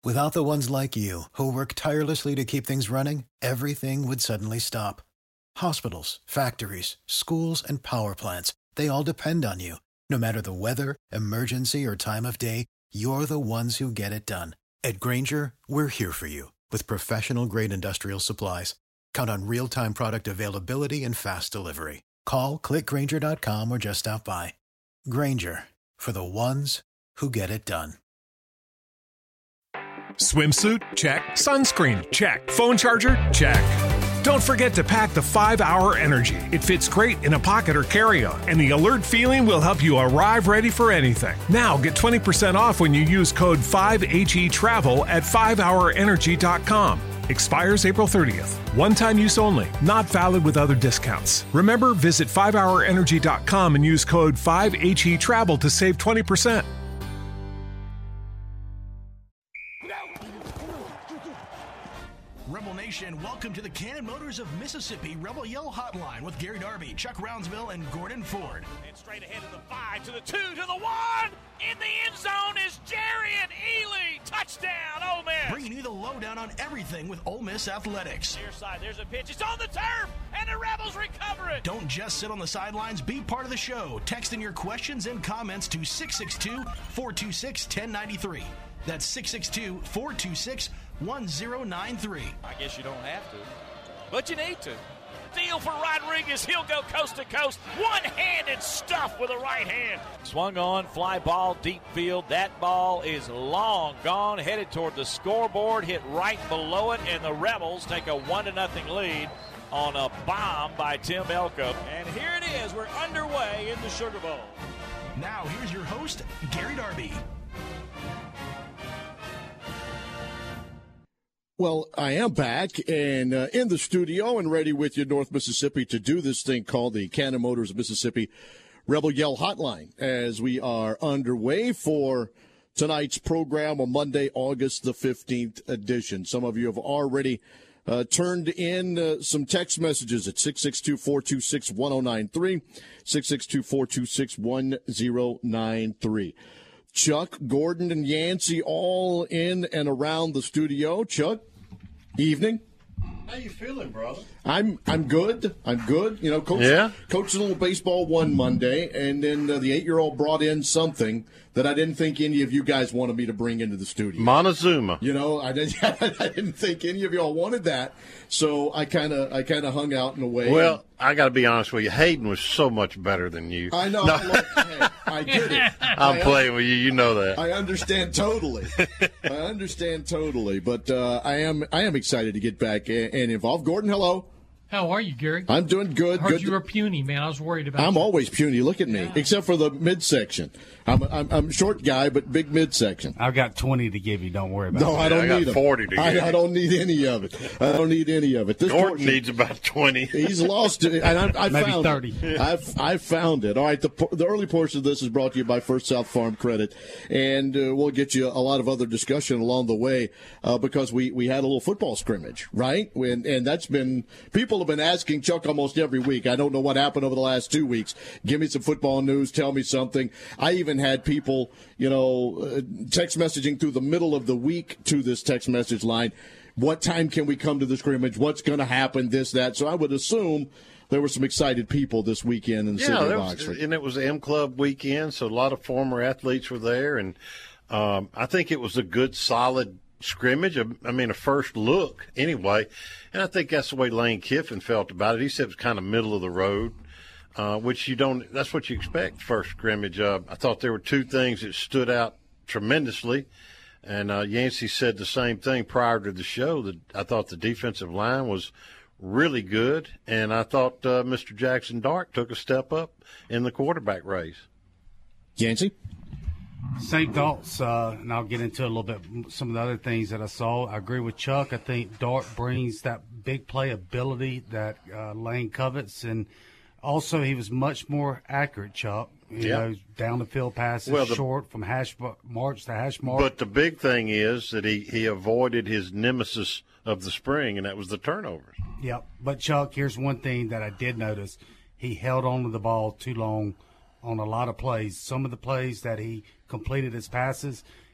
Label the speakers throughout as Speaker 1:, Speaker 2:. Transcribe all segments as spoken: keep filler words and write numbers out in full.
Speaker 1: Without the ones like you, who work tirelessly to keep things running, everything would suddenly stop. Hospitals, factories, schools, and power plants, they all depend on you. No matter the weather, emergency, or time of day, you're the ones who get it done. At Grainger, we're here for you with professional-grade industrial supplies. Count on real-time product availability and fast delivery. Call, click Grainger dot com, or just stop by. Grainger, for the ones who get it done.
Speaker 2: Swimsuit? Check. Sunscreen? Check. Phone charger? Check. Don't forget to pack the five hour Energy. It fits great in a pocket or carry-on, and the alert feeling will help you arrive ready for anything. Now get twenty percent off when you use code five H E travel at five hour energy dot com. Expires April thirtieth. One-time use only. Not valid with other discounts. Remember, visit five hour energy dot com and use code five H E travel to save twenty percent.
Speaker 3: Rebel Nation, welcome to the Cannon Motors of Mississippi Rebel Yell Hotline with Gary Darby, Chuck Rounsville, and Gordon Ford.
Speaker 4: And straight ahead to the five, to the two, to the one. In the end zone is Jerry and Ely. Touchdown, Ole Miss.
Speaker 3: Bringing you the lowdown on everything with Ole Miss athletics.
Speaker 4: Near side, there's a pitch. It's on the turf, and the Rebels recover it.
Speaker 3: Don't just sit on the sidelines. Be part of the show. Text in your questions and comments to six six two, four two six, one zero nine three. That's six six two, four two six, one zero nine three.
Speaker 4: I guess you don't have to, but you need to. Deal for Rodriguez. He'll go coast to coast. One-handed stuff with a right hand. Swung on, fly ball, deep field. That ball is long gone, headed toward the scoreboard, hit right below it, and the Rebels take a one to nothing lead on a bomb by Tim Elko. And here it is. We're underway in the Sugar Bowl.
Speaker 3: Now here's your host, Gary Darby.
Speaker 5: Well, I am back and uh, in the studio and ready with you, North Mississippi, to do this thing called the Cannon Motors of Mississippi Rebel Yell Hotline as we are underway for tonight's program on Monday, August the fifteenth edition. Some of you have already uh, turned in uh, some text messages at six six two, four two six, one zero nine three, six six two, four two six, one zero nine three. Chuck, Gordon, and Yancey all in and around the studio. Chuck, evening.
Speaker 6: How you feeling, brother?
Speaker 5: I'm I'm good. I'm good. You know, coach,
Speaker 6: yeah.
Speaker 5: coached a little baseball one Monday, and then uh, the eight-year-old brought in something that I didn't think any of you guys wanted me to bring into the studio.
Speaker 6: Montezuma.
Speaker 5: You know, I didn't. I didn't think any of y'all wanted that, so I kind of I kind of hung out in a way.
Speaker 6: Well, and, I got to be honest with you. Hayden was so much better than you.
Speaker 5: I know.
Speaker 6: No.
Speaker 5: I, love, hey, I get it.
Speaker 6: I'm I, playing with you. You know that.
Speaker 5: I understand totally. I understand totally. But uh, I am I am excited to get back and, and involved. Gordon, hello.
Speaker 7: How are you, Gary?
Speaker 5: I'm doing good.
Speaker 7: I heard
Speaker 5: good.
Speaker 7: you were puny, man. I was worried about
Speaker 5: I'm
Speaker 7: you.
Speaker 5: always puny. Look at me. Yeah. Except for the midsection. I'm, I'm I'm a short guy, but big midsection.
Speaker 8: I've got twenty to give you. Don't worry about
Speaker 5: no,
Speaker 8: it.
Speaker 5: No, I don't
Speaker 6: I
Speaker 5: need
Speaker 6: got
Speaker 5: them.
Speaker 6: forty to give
Speaker 5: I,
Speaker 6: you.
Speaker 5: I don't need any of it. I don't need any of it. This
Speaker 6: Gordon
Speaker 5: portion,
Speaker 6: needs about twenty.
Speaker 5: He's lost it. And I, I
Speaker 8: Maybe
Speaker 5: found
Speaker 8: thirty.
Speaker 5: It. I've, I found it. All right, the, the early portion of this is brought to you by First South Farm Credit. And uh, we'll get you a lot of other discussion along the way uh, because we, we had a little football scrimmage, right? And, and that's been – people have been asking Chuck almost every week. I don't know what happened over the last two weeks. Give me some football news. Tell me something. I even had people, you know, uh, text messaging through the middle of the week to this text message line. What time can we come to the scrimmage? What's going to happen? This, that. So I would assume there were some excited people this weekend in the
Speaker 6: yeah,
Speaker 5: city of
Speaker 6: was,
Speaker 5: Oxford.
Speaker 6: And it was the M Club weekend, so a lot of former athletes were there. And um, I think it was a good, solid scrimmage. I mean, a first look anyway. And I think that's the way Lane Kiffin felt about it. He said it was kind of middle of the road, uh, which you don't – that's what you expect first scrimmage. Uh, I thought there were two things that stood out tremendously. And uh, Yancey said the same thing prior to the show, that I thought the defensive line was really good. And I thought uh, Mister Jackson Dart took a step up in the quarterback race.
Speaker 5: Yancey?
Speaker 8: Same thoughts, uh, and I'll get into a little bit some of the other things that I saw. I agree with Chuck. I think Dart brings that big play ability that uh, Lane covets, and also he was much more accurate, Chuck. You
Speaker 6: yeah.
Speaker 8: know, down the field passes,
Speaker 6: well, the,
Speaker 8: short from hash march to hash mark.
Speaker 6: But the big thing is that he, he avoided his nemesis of the spring, and that was the turnovers.
Speaker 8: Yep. But, Chuck, here's one thing that I did notice. He held on to the ball too long on a lot of plays. Some of the plays that he completed his passes,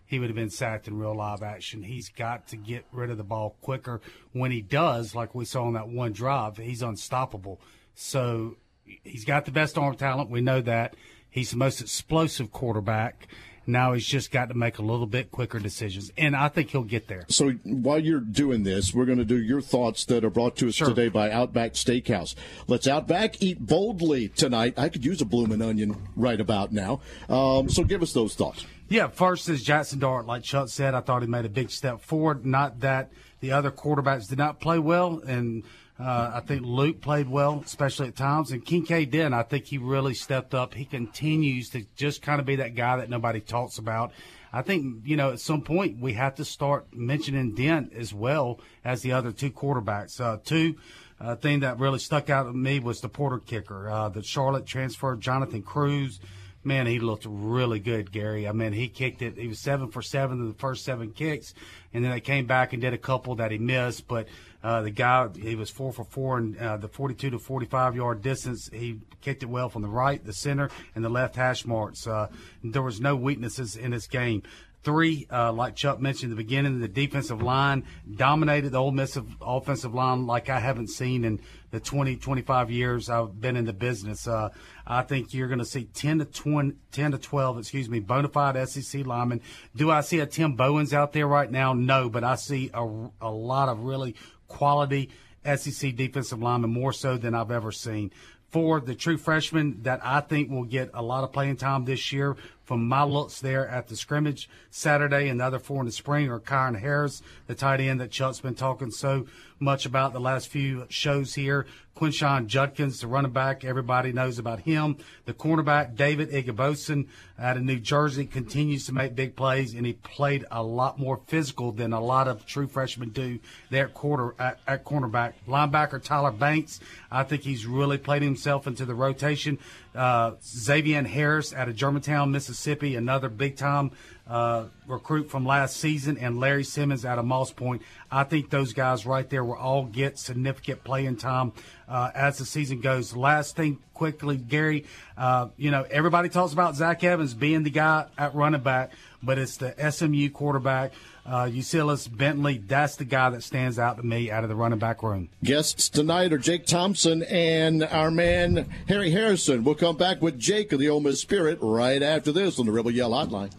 Speaker 8: he would have been sacked in real live action. He's got to get rid of the ball quicker. When he does, like we saw on that one drive, he's unstoppable. So he's got the best arm talent. We know that. He's the most explosive quarterback. Now he's just got to make a little bit quicker decisions, and I think he'll get there.
Speaker 5: So while you're doing this, we're going to do your thoughts that are brought to us
Speaker 8: Sure.
Speaker 5: today by Outback Steakhouse. Let's Outback eat boldly tonight. I could use a bloomin' onion right about now. Um, so give us those thoughts.
Speaker 8: Yeah, first is Jackson Dart. Like Chuck said, I thought he made a big step forward. Not that the other quarterbacks did not play well, and uh, I think Luke played well, especially at times, and Kincaid did. I think he really stepped up. He continues to just kind of be that guy that nobody talks about. I think, you know, at some point we have to start mentioning Dent as well as the other two quarterbacks. Uh, two, uh, thing that really stuck out to me was the Porter kicker. Uh, the Charlotte transfer, Jonathan Cruz. Man, he looked really good, Gary. I mean, he kicked it. He was seven for seven in the first seven kicks, and then they came back and did a couple that he missed. But uh, the guy, he was four for four in uh, the forty-two to forty-five yard distance. He kicked it well from the right, the center, and the left hash marks. Uh, there was no weaknesses in this game. Three, uh, like Chuck mentioned at the beginning, the defensive line dominated the Ole Miss offensive line like I haven't seen in the twenty, twenty-five years I've been in the business. Uh, I think you're going to see ten to twenty, ten to twelve, excuse me, bona fide S E C linemen. Do I see a Tim Bowens out there right now? No, but I see a, a lot of really quality S E C defensive linemen, more so than I've ever seen. For the true freshman that I think will get a lot of playing time this year, from my looks there at the scrimmage Saturday, and the other four in the spring are Kyron Harris, the tight end that Chuck's been talking so much about the last few shows here. Quinshon Judkins, the running back, everybody knows about him. The cornerback, David Igboson out of New Jersey, continues to make big plays, and he played a lot more physical than a lot of true freshmen do there at, quarter, at, at cornerback. Linebacker Tyler Banks, I think he's really played himself into the rotation. Uh, Xavier Harris out of Germantown, Mississippi, another big-time uh, recruit from last season, and Larry Simmons out of Moss Point. I think those guys right there will all get significant playing time uh, as the season goes. Last thing quickly, Gary, uh, you know, everybody talks about Zach Evans being the guy at running back, but it's the S M U quarterback, uh, Ulysses Bentley. That's the guy that stands out to me out of the running back room.
Speaker 5: Guests tonight are Jake Thompson and our man Harry Harrison. We'll come back with Jake of the Ole Miss Spirit right after this on the Rebel Yell Hotline.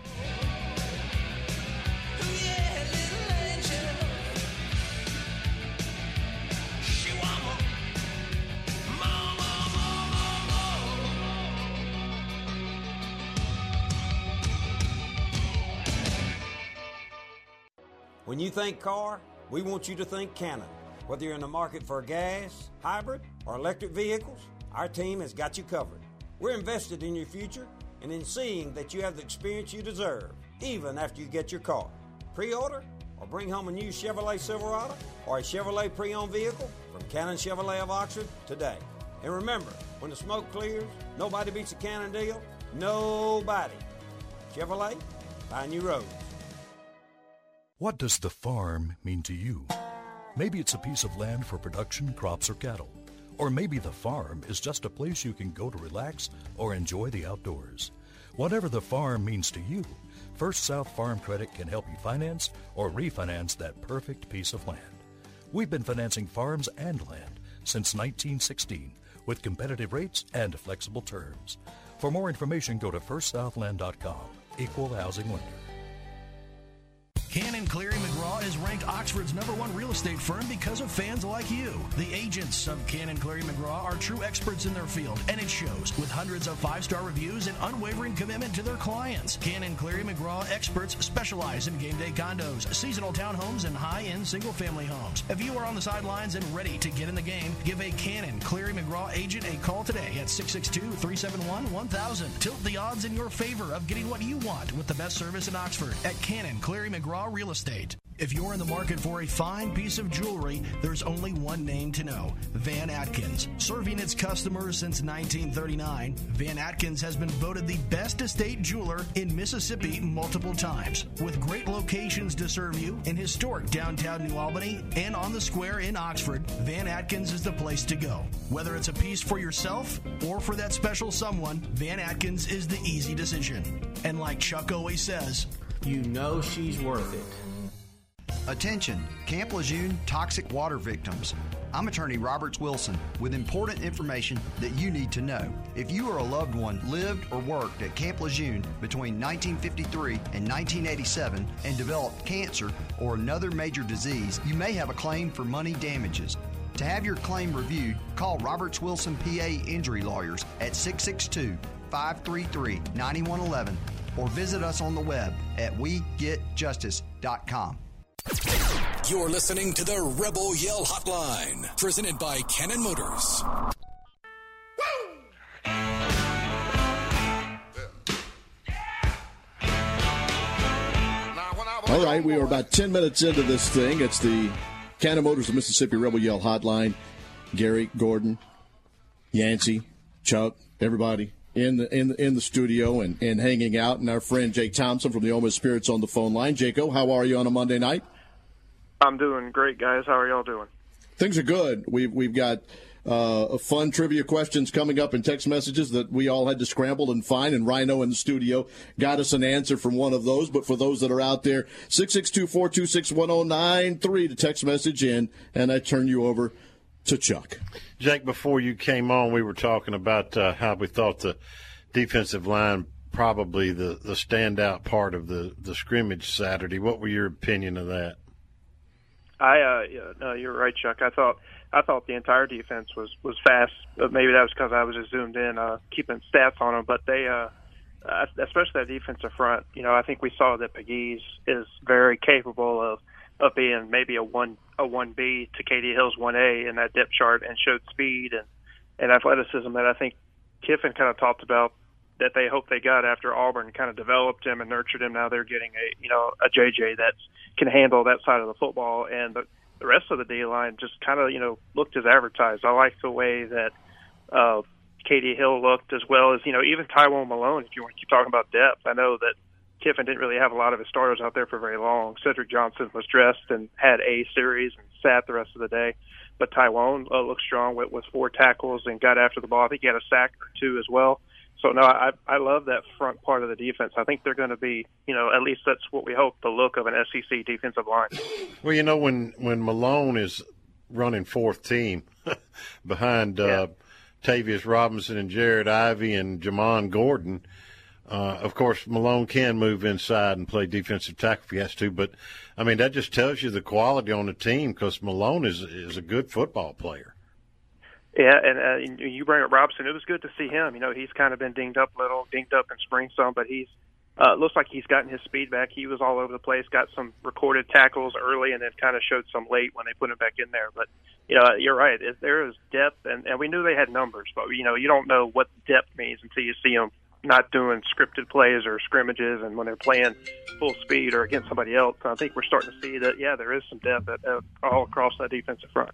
Speaker 9: When you think car, we want you to think Cannon. Whether you're in the market for gas, hybrid, or electric vehicles, our team has got you covered. We're invested in your future and in seeing that you have the experience you deserve, even after you get your car. Pre-order or bring home a new Chevrolet Silverado or a Chevrolet pre-owned vehicle from Cannon Chevrolet of Oxford today. And remember, when the smoke clears, nobody beats a Cannon deal. Nobody. Chevrolet, find new roads.
Speaker 10: What does the farm mean to you? Maybe it's a piece of land for production, crops, or cattle. Or maybe the farm is just a place you can go to relax or enjoy the outdoors. Whatever the farm means to you, First South Farm Credit can help you finance or refinance that perfect piece of land. We've been financing farms and land since nineteen sixteen with competitive rates and flexible terms. For more information, go to first southland dot com. Equal housing lender.
Speaker 3: Cannon Cleary McGraw is ranked Oxford's number one real estate firm because of fans like you. The agents of Cannon Cleary McGraw are true experts in their field, and it shows with hundreds of five-star reviews and unwavering commitment to their clients. Cannon Cleary McGraw experts specialize in game day condos, seasonal townhomes, and high-end single-family homes. If you are on the sidelines and ready to get in the game, give a Cannon Cleary McGraw agent a call today at six six two, three seven one, one thousand. Tilt the odds in your favor of getting what you want with the best service in Oxford at Cannon Cleary McGraw Real Estate. If you're in the market for a fine piece of jewelry, there's only one name to know: Van Atkins. Serving its customers since nineteen thirty-nine, Van Atkins has been voted the best estate jeweler in Mississippi multiple times. With great locations to serve you in historic downtown New Albany and on the square in Oxford, Van Atkins is the place to go. Whether it's a piece for yourself or for that special someone, Van Atkins is the easy decision. And like Chuck always says,
Speaker 11: you know she's worth it.
Speaker 12: Attention, Camp Lejeune toxic water victims. I'm attorney Roberts Wilson with important information that you need to know. If you or a loved one lived or worked at Camp Lejeune between nineteen fifty-three and nineteen eighty-seven and developed cancer or another major disease, you may have a claim for money damages. To have your claim reviewed, call Roberts Wilson P A Injury Lawyers at six six two, five three three, nine one one one or visit us on the web at we get justice dot com.
Speaker 13: You're listening to the Rebel Yell Hotline, presented by Cannon Motors.
Speaker 5: All right, we are about ten minutes into this thing. It's the Cannon Motors of Mississippi Rebel Yell Hotline. Gary, Gordon, Yancey, Chuck, everybody in the in the, in the studio and, and hanging out, and our friend Jake Thompson from the Ole Miss Spirits on the phone line. Jaco, how are you on a Monday night?
Speaker 14: I'm doing great, guys. How are y'all doing?
Speaker 5: Things are good. We've we've got uh, fun trivia questions coming up in text messages that we all had to scramble and find, and Rhino in the studio got us an answer from one of those. But for those that are out there, six six two, four two six, one oh nine three to text message in, and I turn you over to Chuck.
Speaker 6: Jake, before you came on, we were talking about uh, how we thought the defensive line probably the, the standout part of the, the scrimmage Saturday. What were your opinion of that?
Speaker 14: I, uh, yeah, no, you're right, Chuck. I thought I thought the entire defense was, was fast. Maybe that was because I was just zoomed in, uh, keeping stats on them. But they, uh, especially that defensive front, you know, I think we saw that Pegues is very capable of, of being maybe a one a one B to Katie Hill's one A in that depth chart, and showed speed and, and athleticism that I think Kiffin kind of talked about that they hope they got after Auburn kind of developed him and nurtured him. Now they're getting a, you know, a J J that can handle that side of the football, and the, the rest of the D-line just kind of, you know, looked as advertised. I like the way that uh, Katie Hill looked, as well as, you know, even Tywone Malone, if you want to keep talking about depth. I know that Kiffin didn't really have a lot of his starters out there for very long. Cedric Johnson was dressed and had a series and sat the rest of the day. But Tywone uh, looked strong with, with four tackles and got after the ball. I think he had a sack or two as well. So, no, I I love that front part of the defense. I think they're going to be, you know, at least that's what we hope, the look of an S E C defensive line.
Speaker 6: Well, you know, when, when Malone is running fourth team behind uh, yeah. Tavius Robinson and Jared Ivey and Jamon Gordon, uh, of course, Malone can move inside and play defensive tackle if he has to. But, I mean, that just tells you the quality on the team, because Malone is is a good football player.
Speaker 14: Yeah, and uh, you bring up Robinson. It was good to see him. You know, he's kind of been dinged up a little, dinged up in spring some, but he's uh, looks like he's gotten his speed back. He was all over the place, got some recorded tackles early, and then kind of showed some late when they put him back in there. But, you know, you're right. There is depth, and, and we knew they had numbers, but, you know, you don't know what depth means until you see them not doing scripted plays or scrimmages, and when they're playing full speed or against somebody else. I think we're starting to see that, yeah, there is some depth at, uh, all across that defensive front.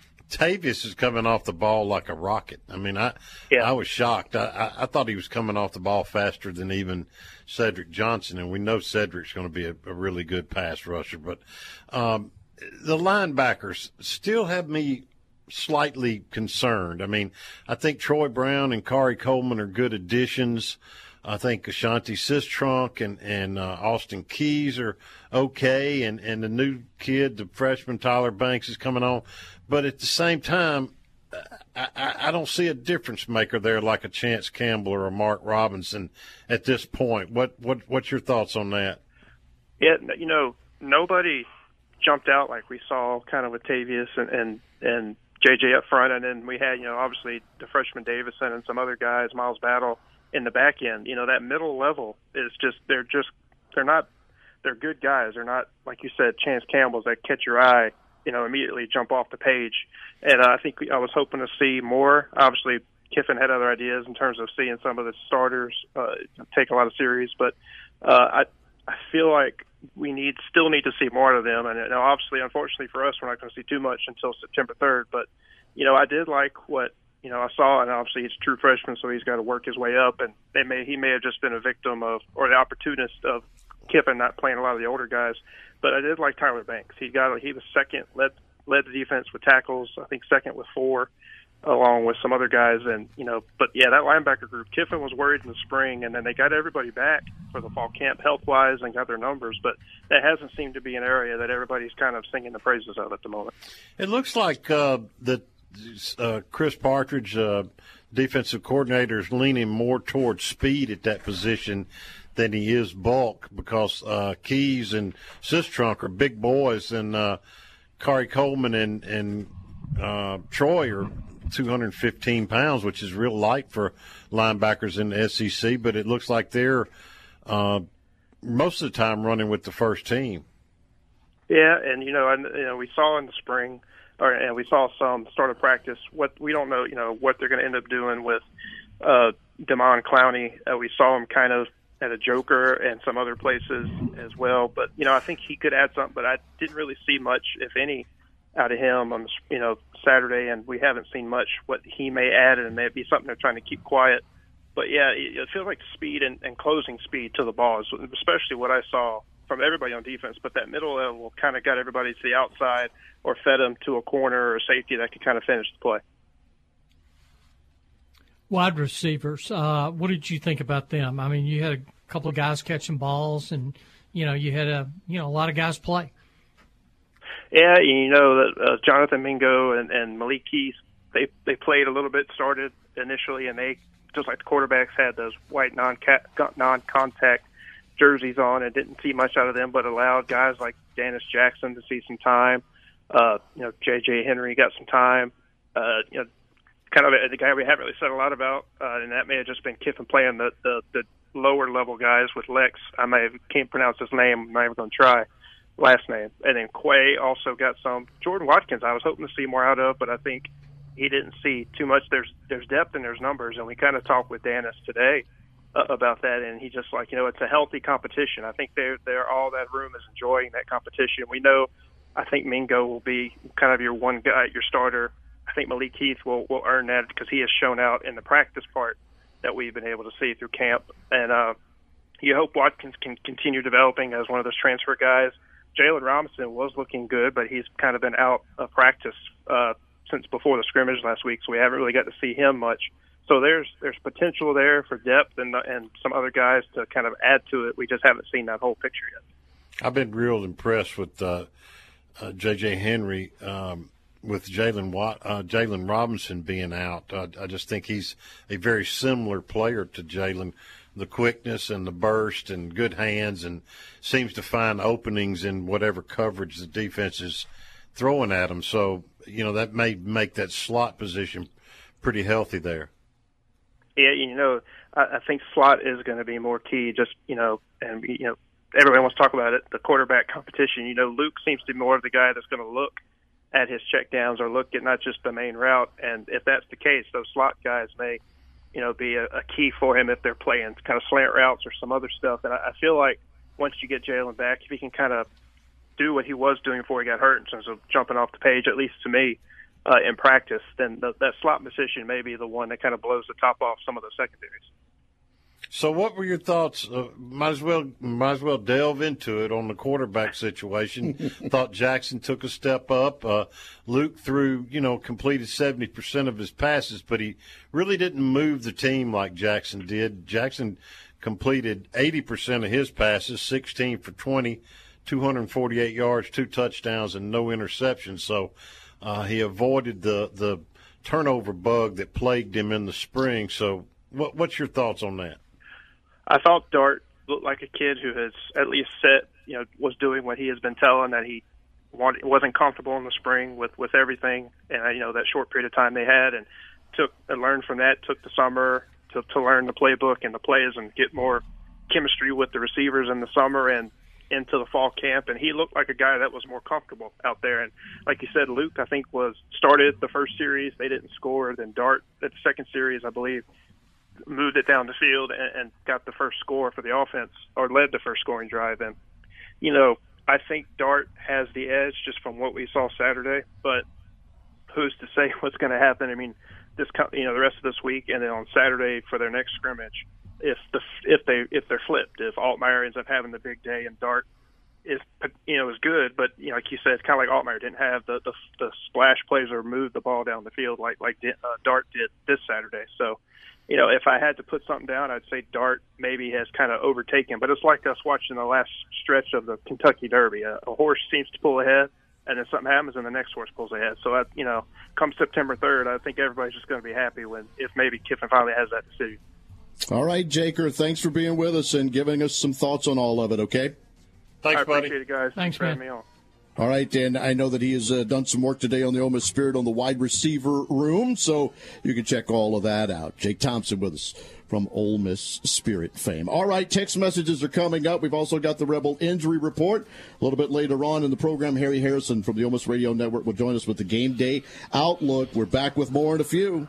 Speaker 6: Tavius is coming off the ball like a rocket. I mean, I yeah. I was shocked. I, I, I thought he was coming off the ball faster than even Cedric Johnson, and we know Cedric's going to be a, a really good pass rusher. But um, the linebackers still have me slightly concerned. I mean, I think Troy Brown and Kari Coleman are good additions. I think Ashanti Sistrunk and, and uh, Austin Keys are okay, and, and the new kid, the freshman Tyler Banks, is coming on. But at the same time, I, I, I don't see a difference maker there like a Chance Campbell or a Mark Robinson at this point. What what what's your thoughts on that?
Speaker 14: Yeah, you know, nobody jumped out like we saw kind of with Tavius and, and, and J J up front, and then we had, you know, obviously the freshman Davison and some other guys, Miles Battle, in the back end. You know, that middle level is just, they're just, they're not, they're good guys. They're not, like you said, Chance Campbell's that catch your eye, you know, immediately jump off the page. And uh, I think I was hoping to see more. Obviously, Kiffin had other ideas in terms of seeing some of the starters uh, take a lot of series, but uh, I I feel like we need still need to see more of them. And you know, obviously, unfortunately for us, we're not going to see too much until September third. But you know, I did like what you know I saw, and obviously he's a true freshman, so he's got to work his way up. And they may he may have just been a victim of, or the opportunist of Kiffin not playing a lot of the older guys. But I did like Tyler Banks. He got he was second, led led the defense with tackles. I think second with four. along with some other guys. And, you know, but yeah, that linebacker group, Kiffin was worried in the spring, and then they got everybody back for the fall camp health-wise and got their numbers. But that hasn't seemed to be an area that everybody's kind of singing the praises of at the moment.
Speaker 6: It looks like uh, that uh, Chris Partridge, uh, defensive coordinator, is leaning more towards speed at that position than he is bulk, because uh, Keys and Sistrunk are big boys, and uh, Kari Coleman and, and uh, Troy are two hundred fifteen pounds, which is real light for linebackers in the S E C, but it looks like they're uh, most of the time running with the first team.
Speaker 14: Yeah, and, you know, and, you know, we saw in the spring, or and we saw some start of practice, what we don't know, you know, what they're going to end up doing with uh, Damon Clowney. Uh, we saw him kind of at a Joker and some other places as well. But, you know, I think he could add something, but I didn't really see much, if any, out of him on, you know, Saturday, and we haven't seen much what he may add, and it may be something they're trying to keep quiet. But, yeah, it, it feels like speed and, and closing speed to the ball is especially what I saw from everybody on defense. But that middle level kind of got everybody to the outside or fed them to a corner or safety that could kind of finish the play.
Speaker 7: Wide receivers, uh, what did you think about them? I mean, you had a couple of guys catching balls, and, you know, you had a, you know, a lot of guys play.
Speaker 14: Yeah, you know that uh, Jonathan Mingo and, and Malik Keith, they they played a little bit, started initially, and they, just like the quarterbacks, had those white non non-contact jerseys on, and didn't see much out of them, but allowed guys like Dennis Jackson to see some time. Uh, you know, J J Henry got some time. Uh, you know, kind of a, the guy we haven't really said a lot about, uh, and that may have just been Kiffin playing the, the, the lower level guys with Lex. I may have, can't pronounce his name. I'm not even going to try. Last name. And then Quay also got some. Jordan Watkins I was hoping to see more out of, but I think he didn't see too much. There's there's depth and there's numbers, and we kind of talked with Dennis today uh, about that, and he just like, you know, it's a healthy competition. I think they're, they're all that room is enjoying that competition. We know, I think Mingo will be kind of your one guy, your starter. I think Malik Heath will, will earn that because he has shown out in the practice part that we've been able to see through camp. And uh, you hope Watkins can continue developing as one of those transfer guys. Jalen Robinson was looking good, but he's kind of been out of practice uh, since before the scrimmage last week, so we haven't really got to see him much. So there's there's potential there for depth and and some other guys to kind of add to it. We just haven't seen that whole picture yet.
Speaker 6: I've been real impressed with uh, uh, J J Henry, um, with Jalen Watt, uh, Jalen Robinson being out. Uh, I just think he's a very similar player to Jalen. The quickness and the burst and good hands, and seems to find openings in whatever coverage the defense is throwing at him. So, you know, that may make that slot position pretty healthy there.
Speaker 14: Yeah, you know, I, I think slot is going to be more key. Just, you know, and, you know, everyone wants to talk about it, the quarterback competition. You know, Luke seems to be more of the guy that's going to look at his checkdowns or look at not just the main route. And if that's the case, those slot guys may – you know, be a, a key for him if they're playing kind of slant routes or some other stuff. And I, I feel like once you get Jalen back, if he can kind of do what he was doing before he got hurt in terms of jumping off the page, at least to me, uh, in practice, then the, that slot position may be the one that kind of blows the top off some of the secondaries.
Speaker 6: So what were your thoughts? Uh, might as well might as well delve into it on the quarterback situation. Thought Jackson took a step up. Uh, Luke threw, you know, completed seventy percent of his passes, but he really didn't move the team like Jackson did. Jackson completed eighty percent of his passes, sixteen for twenty, two hundred forty-eight yards, two touchdowns, and no interceptions. So uh, he avoided the, the turnover bug that plagued him in the spring. So what, what's your thoughts on that?
Speaker 14: I thought Dart looked like a kid who has at least set, you know, was doing what he has been telling, that he wanted, wasn't comfortable in the spring with, with everything, and, you know, that short period of time they had, and took and learned from that, took the summer to, to learn the playbook and the plays and get more chemistry with the receivers in the summer and into the fall camp. And he looked like a guy that was more comfortable out there. And like you said, Luke, I think, was started the first series. They didn't score. Then Dart, at the second series, I believe, moved it down the field and, and got the first score for the offense, or led the first scoring drive. And, you know, I think Dart has the edge just from what we saw Saturday, but who's to say what's going to happen? I mean, this, you know, the rest of this week and then on Saturday for their next scrimmage, if the if they if they're flipped, if Altmaier ends up having the big day and Dart is you know is good, but you know, like you said, it's kind of like Altmaier didn't have the, the the splash plays or move the ball down the field like like uh, Dart did this Saturday. So, you know, if I had to put something down, I'd say Dart maybe has kind of overtaken. But it's like us watching the last stretch of the Kentucky Derby. A, a horse seems to pull ahead, and then something happens, and the next horse pulls ahead. So, I, you know, come September third, I think everybody's just going to be happy when if maybe Kiffin finally has that decision.
Speaker 5: All right, Jaker, thanks for being with us and giving us some thoughts on all of it, okay?
Speaker 6: Thanks,
Speaker 14: I
Speaker 6: buddy.
Speaker 14: appreciate it, guys.
Speaker 7: Thanks,
Speaker 14: for
Speaker 7: man.
Speaker 14: having me on.
Speaker 5: All right, and I know that he has uh, done some work today on the Ole Miss Spirit on the wide receiver room, so you can check all of that out. Jake Thompson with us from Ole Miss Spirit fame. All right, text messages are coming up. We've also got the Rebel injury report. A little bit later on in the program, Harry Harrison from the Ole Miss Radio Network will join us with the Game Day Outlook. We're back with more in a few.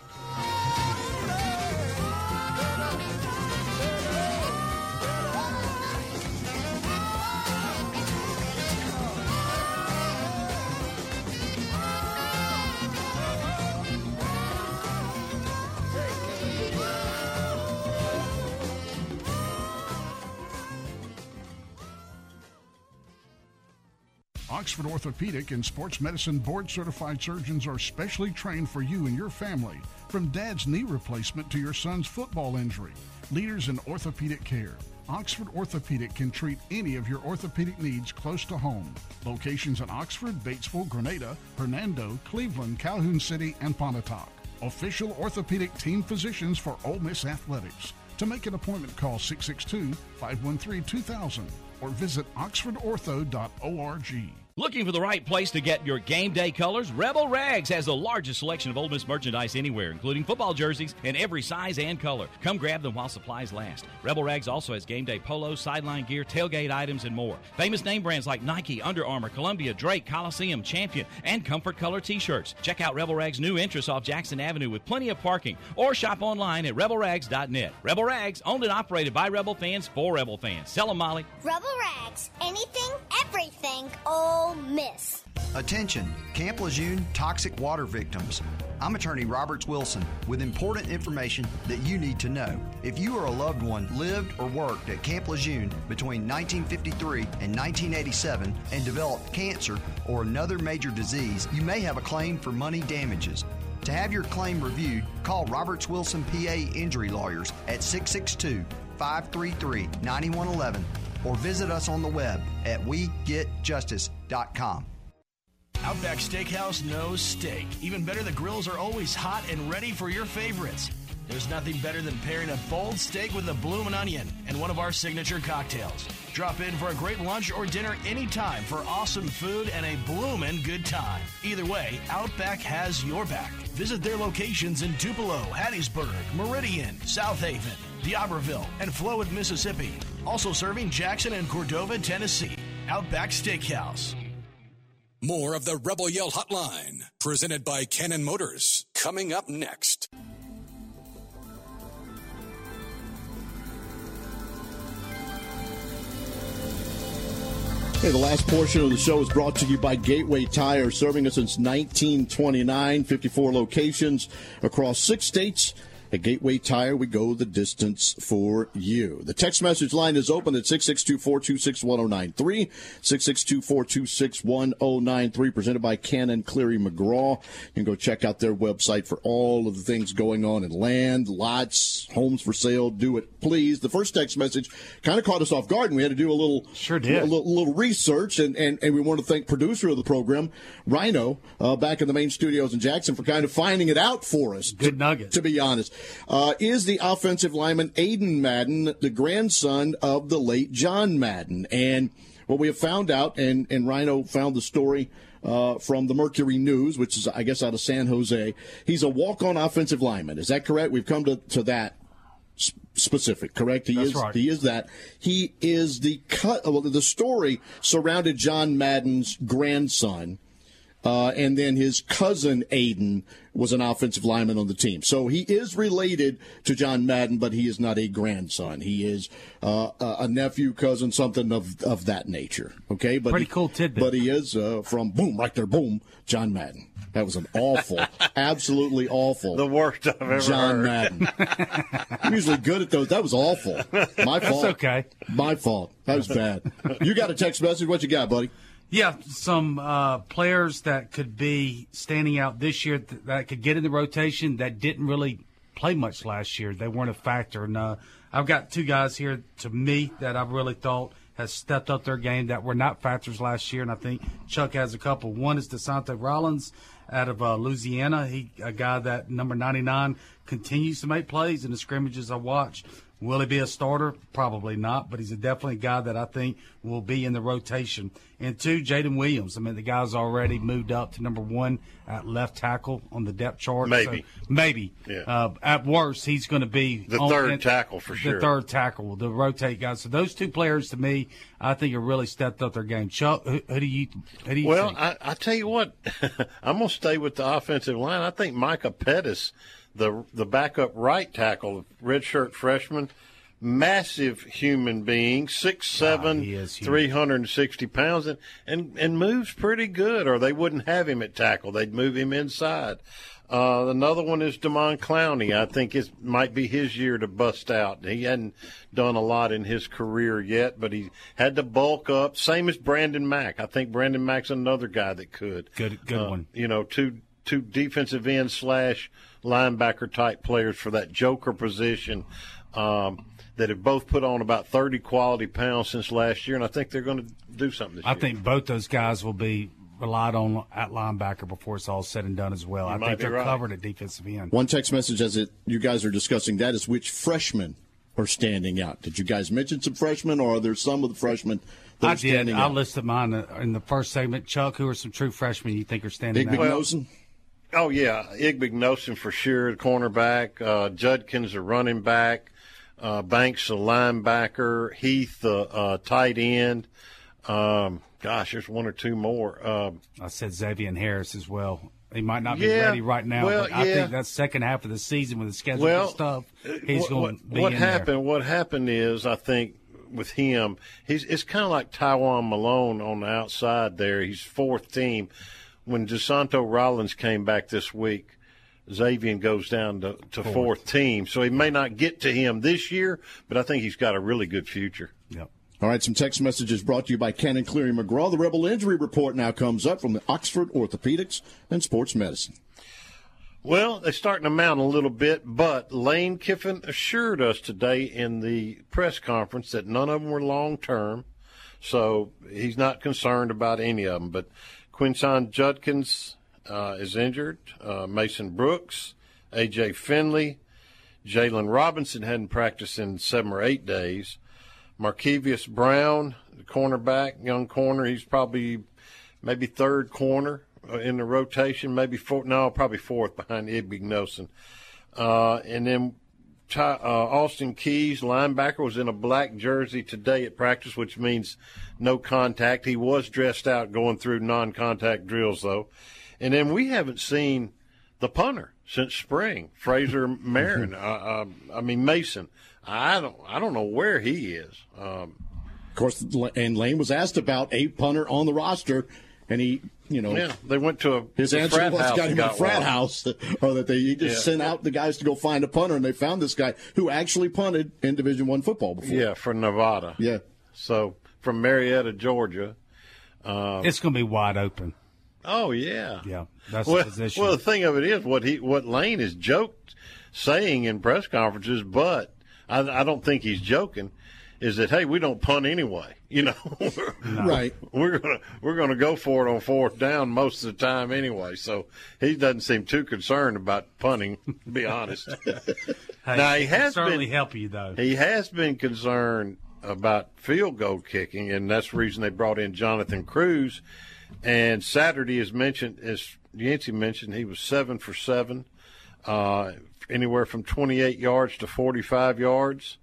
Speaker 15: Oxford Orthopedic and Sports Medicine board-certified surgeons are specially trained for you and your family, from dad's knee replacement to your son's football injury. Leaders in orthopedic care. Oxford Orthopedic can treat any of your orthopedic needs close to home. Locations in Oxford, Batesville, Grenada, Hernando, Cleveland, Calhoun City, and Pontotoc. Official orthopedic team physicians for Ole Miss Athletics. To make an appointment, call six six two, five one three, two thousand or visit oxford ortho dot org.
Speaker 4: Looking for the right place to get your game day colors? Rebel Rags has the largest selection of Ole Miss merchandise anywhere, including football jerseys in every size and color. Come grab them while supplies last. Rebel Rags also has game day polos, sideline gear, tailgate items, and more. Famous name brands like Nike, Under Armour, Columbia, Drake, Coliseum, Champion, and Comfort Color t-shirts. Check out Rebel Rags' new entrance off Jackson Avenue with plenty of parking, or shop online at rebel rags dot net. Rebel Rags, owned and operated by Rebel fans for Rebel fans. Sell them, Molly.
Speaker 16: Rebel Rags, anything, everything, Ole Miss.
Speaker 12: Attention, Camp Lejeune toxic water victims. I'm attorney Roberts Wilson with important information that you need to know. If you or a loved one lived or worked at Camp Lejeune between nineteen fifty-three and nineteen eighty-seven and developed cancer or another major disease, you may have a claim for money damages. To have your claim reviewed, call Roberts Wilson P A Injury Lawyers at six six two, five three three, nine one one one or visit us on the web at we get justice dot com.
Speaker 3: Outback Steakhouse knows steak. Even better, the grills are always hot and ready for your favorites. There's nothing better than pairing a bold steak with a bloomin' onion and one of our signature cocktails. Drop in for a great lunch or dinner anytime for awesome food and a bloomin' good time. Either way, Outback has your back. Visit their locations in Tupelo, Hattiesburg, Meridian, South Haven, D'Iberville, and Flowood, Mississippi. Also serving Jackson and Cordova, Tennessee. Outback Steakhouse.
Speaker 13: More of the Rebel Yell Hotline, presented by Cannon Motors, coming up next.
Speaker 5: Hey, the last portion of the show is brought to you by Gateway Tire, serving us since nineteen twenty-nine, fifty-four locations across six states. At Gateway Tire, we go the distance for you. The text message line is open at six six two, four two six, one oh nine three, six six two, four two six, one oh nine three, presented by Cannon Cleary McGraw. You can go check out their website for all of the things going on in land, lots, homes for sale. Do it, please. The first text message kind of caught us off guard, and we had to do a little
Speaker 8: sure did.
Speaker 5: a little, little research, and, and, and we want to thank producer of the program, Rhino, uh, back in the main studios in Jackson, for kind of finding it out for us.
Speaker 8: Good
Speaker 5: to,
Speaker 8: nugget.
Speaker 5: To be honest. Uh, is the offensive lineman Aiden Madden the grandson of the late John Madden? And what we have found out, and, and Rhino found the story uh, from the Mercury News, which is, I guess, out of San Jose. He's a walk-on offensive lineman. Is that correct? We've come to, to that specific, correct? He
Speaker 8: That's
Speaker 5: is.
Speaker 8: right.
Speaker 5: He is that. He is the cut. Well, the story surrounded John Madden's grandson. Uh, and then his cousin, Aiden, was an offensive lineman on the team. So he is related to John Madden, but he is not a grandson. He is uh, a nephew, cousin, something of of that nature. Okay? But
Speaker 8: Pretty
Speaker 5: he,
Speaker 8: cool tidbit.
Speaker 5: But he is uh, from, boom, right there, boom, John Madden. That was an awful, absolutely awful.
Speaker 6: The worst I've ever
Speaker 5: John
Speaker 6: heard.
Speaker 5: Madden. I'm usually good at those. That was awful. My fault.
Speaker 8: That's okay.
Speaker 5: My fault. That was bad. You got a text message. What you got, buddy?
Speaker 8: Yeah, some uh, players that could be standing out this year th- that could get in the rotation that didn't really play much last year. They weren't a factor. And uh, I've got two guys here, to me, that I really thought has stepped up their game that were not factors last year, and I think Chuck has a couple. One is DeSante Rollins out of uh, Louisiana. He a guy that, number ninety-nine, continues to make plays in the scrimmages I watch. Will he be a starter? Probably not, but he's a definitely a guy that I think will be in the rotation. And two, Jaden Williams. I mean, the guy's already moved up to number one at left tackle on the depth chart.
Speaker 6: Maybe.
Speaker 8: So maybe.
Speaker 6: Yeah.
Speaker 8: Uh, at worst, he's going to be
Speaker 6: The
Speaker 8: on-
Speaker 6: third
Speaker 8: in-
Speaker 6: tackle for
Speaker 8: the
Speaker 6: sure.
Speaker 8: third tackle, the rotate guys. So those two players, to me, I think have really stepped up their game. Chuck, who, who do you who do you
Speaker 6: Well,
Speaker 8: think?
Speaker 6: I, I tell you what, I'm going to stay with the offensive line. I think Micah Pettis, the the backup right tackle, redshirt freshman, massive human being, six seven, three hundred sixty pounds, and, and, and moves pretty good, or they wouldn't have him at tackle. They'd move him inside. Uh, another one is Damon Clowney. I think it might be his year to bust out. He hadn't done a lot in his career yet, but he had to bulk up. Same as Brandon Mack. I think Brandon Mack's another guy that could.
Speaker 8: Good, good
Speaker 6: uh,
Speaker 8: one.
Speaker 6: You know, two two defensive end slash linebacker type players for that joker position. Um, that have both put on about thirty quality pounds since last year, and I think they're going to do something this
Speaker 8: I
Speaker 6: year.
Speaker 8: think both those guys will be relied on at linebacker before it's all said and done as well.
Speaker 6: You
Speaker 8: I
Speaker 6: might
Speaker 8: think
Speaker 6: be
Speaker 8: they're
Speaker 6: right.
Speaker 8: covered at defensive end.
Speaker 5: One text message as it you guys are discussing that is which freshmen are standing out. Did you guys mention some freshmen, or are there some of the freshmen that
Speaker 8: I
Speaker 5: are
Speaker 8: did.
Speaker 5: standing
Speaker 8: I
Speaker 5: out?
Speaker 8: listed mine in the first segment. Chuck, who are some true freshmen you think are standing
Speaker 5: Big
Speaker 8: out?
Speaker 5: Nosen?
Speaker 6: Oh, yeah. Igby Nosen for sure, the cornerback. Uh, Judkins, the running back. Uh, Banks, the linebacker. Heath, the uh, tight end. Um, gosh, there's one or two more. Uh,
Speaker 8: I said Xavier Harris as well. He might not be
Speaker 6: Yeah,
Speaker 8: ready right now,
Speaker 6: well,
Speaker 8: but I
Speaker 6: yeah.
Speaker 8: think that second half of the season with the schedule
Speaker 6: well,
Speaker 8: and stuff, he's
Speaker 6: what,
Speaker 8: going
Speaker 6: what,
Speaker 8: to be
Speaker 6: what
Speaker 8: in
Speaker 6: happened?
Speaker 8: there.
Speaker 6: What happened is, I think, with him, he's it's kind of like Tywan Malone on the outside there. He's fourth team. When DeSanto Rollins came back this week, Xavier goes down to, to fourth. fourth team. So he may not get to him this year, but I think he's got a really good future.
Speaker 8: Yep.
Speaker 5: All right, some text messages brought to you by Ken and Cleary McGraw. The Rebel Injury Report now comes up from the Oxford Orthopedics and Sports Medicine.
Speaker 6: Well, they're starting to mount a little bit, but Lane Kiffin assured us today in the press conference that none of them were long-term, so he's not concerned about any of them. But Quinton Judkins uh, is injured, uh, Mason Brooks, A J Finley, Jalen Robinson hadn't practiced in seven or eight days, Markevius Brown, the cornerback, young corner, he's probably maybe third corner in the rotation, maybe four, no, probably fourth behind Igby Nosen. Uh, and then Ty, uh, Austin Keys, linebacker, was in a black jersey today at practice, which means no contact. He was dressed out going through non-contact drills, though. And then we haven't seen the punter since spring, Fraser Marin. uh, uh, I mean, Mason. I don't, I don't know where he is. Um,
Speaker 5: Of course, and Lane was asked about a punter on the roster, and he, you know,
Speaker 6: yeah, they went to a
Speaker 5: his
Speaker 6: a
Speaker 5: answer
Speaker 6: frat
Speaker 5: was
Speaker 6: house
Speaker 5: got
Speaker 6: and
Speaker 5: him a
Speaker 6: got
Speaker 5: frat
Speaker 6: one.
Speaker 5: house, or that they he just
Speaker 6: Yeah.
Speaker 5: sent out the guys to go find a punter, and they found this guy who actually punted in Division One football before.
Speaker 6: Yeah, for Nevada.
Speaker 5: Yeah.
Speaker 6: So from Marietta, Georgia. Uh,
Speaker 8: It's going to be wide open.
Speaker 6: oh yeah,
Speaker 8: Yeah, that's
Speaker 6: well,
Speaker 8: the position.
Speaker 6: well, the thing of it is, what he, what Lane has joked, saying in press conferences, but I, I don't think he's joking, is that hey, we don't punt anyway. You know,
Speaker 5: Right.
Speaker 6: We're gonna we're gonna go for it on fourth down most of the time anyway. So he doesn't seem too concerned about punting. To be honest.
Speaker 8: Hey,
Speaker 6: now he
Speaker 8: it can
Speaker 6: has
Speaker 8: certainly
Speaker 6: been,
Speaker 8: help you, though.
Speaker 6: He has been concerned about field goal kicking, and that's the reason they brought in Jonathan Cruz. And Saturday, as mentioned, as Yancey mentioned, he was seven for seven, uh, anywhere from twenty-eight yards to forty-five yards.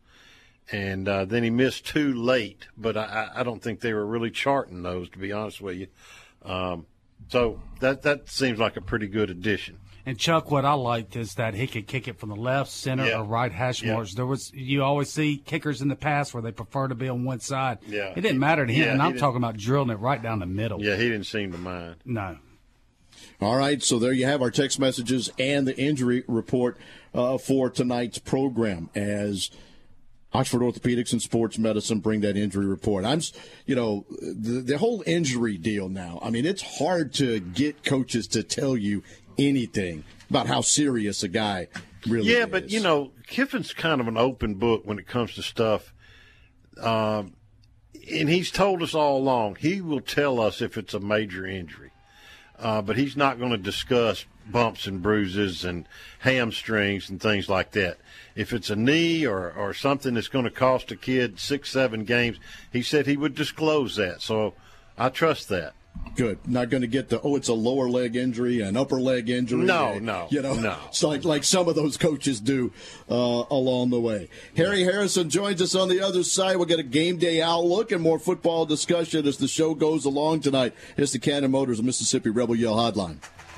Speaker 6: And uh, then he missed two late, but I, I don't think they were really charting those, to be honest with you. Um, so that that seems like a pretty good addition.
Speaker 8: And Chuck, what I liked is that he could kick it from the left, center,
Speaker 6: Yeah.
Speaker 8: or right hash
Speaker 6: Yeah.
Speaker 8: marks. There was you always see kickers in the past where they prefer to be on one side.
Speaker 6: Yeah.
Speaker 8: It didn't matter to him,
Speaker 6: Yeah,
Speaker 8: and
Speaker 6: he
Speaker 8: I'm
Speaker 6: didn't-
Speaker 8: talking about drilling it right down the middle.
Speaker 6: Yeah, he didn't seem to mind.
Speaker 8: No.
Speaker 5: All right, so there you have our text messages and the injury report uh, for tonight's program as Oxford Orthopedics and Sports Medicine bring that injury report. I'm, you know, the, the whole injury deal now, I mean, it's hard to get coaches to tell you anything about how serious a guy really
Speaker 6: yeah,
Speaker 5: is.
Speaker 6: Yeah, but, you know, Kiffin's kind of an open book when it comes to stuff. Um, and he's told us all along, he will tell us if it's a major injury. Uh, but he's not going to discuss bumps and bruises and hamstrings and things like that. If it's a knee or, or something that's going to cost a kid six, seven games, he said he would disclose that. So I trust that.
Speaker 5: Good. Not going to get the, oh, it's a lower leg injury, an upper leg injury.
Speaker 6: No,
Speaker 5: and,
Speaker 6: no,
Speaker 5: you know,
Speaker 6: no.
Speaker 5: So like, like some of those coaches do uh, along the way. Harry Harrison joins us on the other side. We'll get a game day outlook and more football discussion as the show goes along tonight. It's the Cannon Motors Mississippi Rebel Yell Hotline.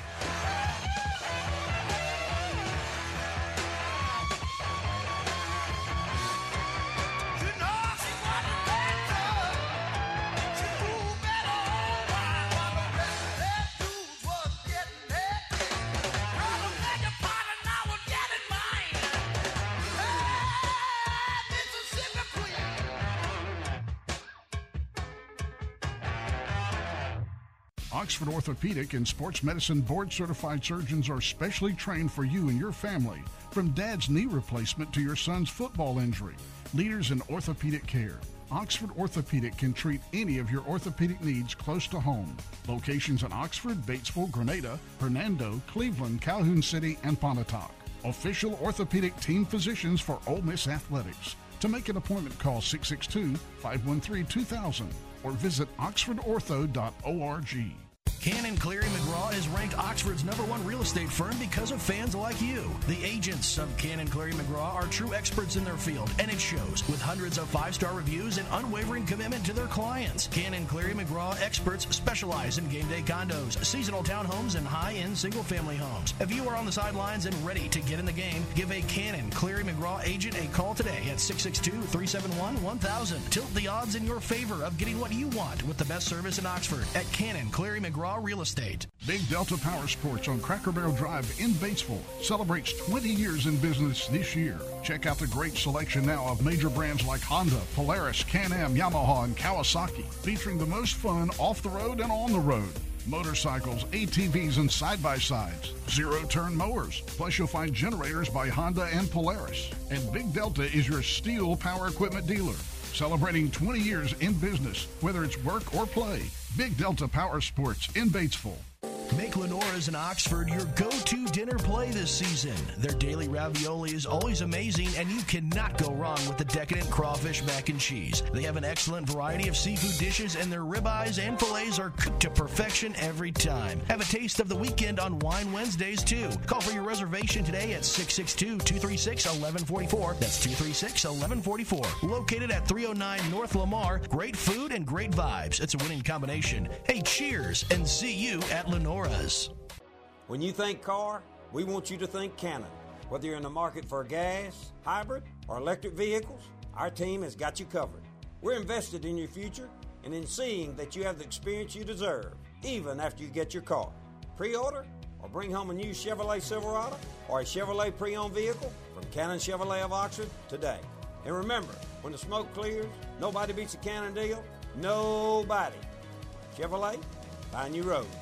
Speaker 15: Oxford Orthopedic and Sports Medicine board-certified surgeons are specially trained for you and your family, from dad's knee replacement to your son's football injury. Leaders in orthopedic care, Oxford Orthopedic can treat any of your orthopedic needs close to home. Locations in Oxford, Batesville, Grenada, Hernando, Cleveland, Calhoun City, and Pontotoc. Official orthopedic team physicians for Ole Miss Athletics. To make an appointment, call six six two, five one three, two thousand or visit oxford ortho dot org.
Speaker 3: Cannon Cleary McGraw is ranked Oxford's number one real estate firm because of fans like you. The agents of Cannon Cleary McGraw are true experts in their field, and it shows with hundreds of five-star reviews and unwavering commitment to their clients. Cannon Cleary McGraw experts specialize in game day condos, seasonal townhomes, and high-end single-family homes. If you are on the sidelines and ready to get in the game, give a Cannon Cleary McGraw agent a call today at six six two, three seven one, one thousand. Tilt the odds in your favor of getting what you want with the best service in Oxford at Cannon Cleary McGraw Real Estate.
Speaker 15: Big Delta Power Sports on Cracker Barrel Drive in Batesville celebrates twenty years in business this year. Check out the great selection now of major brands like Honda, Polaris, Can-Am, Yamaha, and Kawasaki, featuring the most fun off the road and on the road. Motorcycles, A T Vs, and side-by-sides. Zero-turn mowers. Plus, you'll find generators by Honda and Polaris. And Big Delta is your steel power equipment dealer. Celebrating twenty years in business, whether it's work or play. Big Delta Power Sports in Batesville.
Speaker 3: Make Lenora's in Oxford your go-to dinner play this season. Their daily ravioli is always amazing, and you cannot go wrong with the decadent crawfish mac and cheese. They have an excellent variety of seafood dishes, and their ribeyes and fillets are cooked to perfection every time. Have a taste of the weekend on Wine Wednesdays, too. Call for your reservation today at six six two, two three six, one one four four. That's two three six, one one four four. Located at three oh nine North Lamar. Great food and great vibes. It's a winning combination. Hey, cheers, and see you at Lenora's.
Speaker 9: When you think car, we want you to think Cannon. Whether you're in the market for gas, hybrid, or electric vehicles, our team has got you covered. We're invested in your future and in seeing that you have the experience you deserve, even after you get your car. Pre-order or bring home a new Chevrolet Silverado or a Chevrolet pre-owned vehicle from Cannon Chevrolet of Oxford today. And remember, when the smoke clears, nobody beats a Cannon deal. Nobody. Chevrolet, find new roads.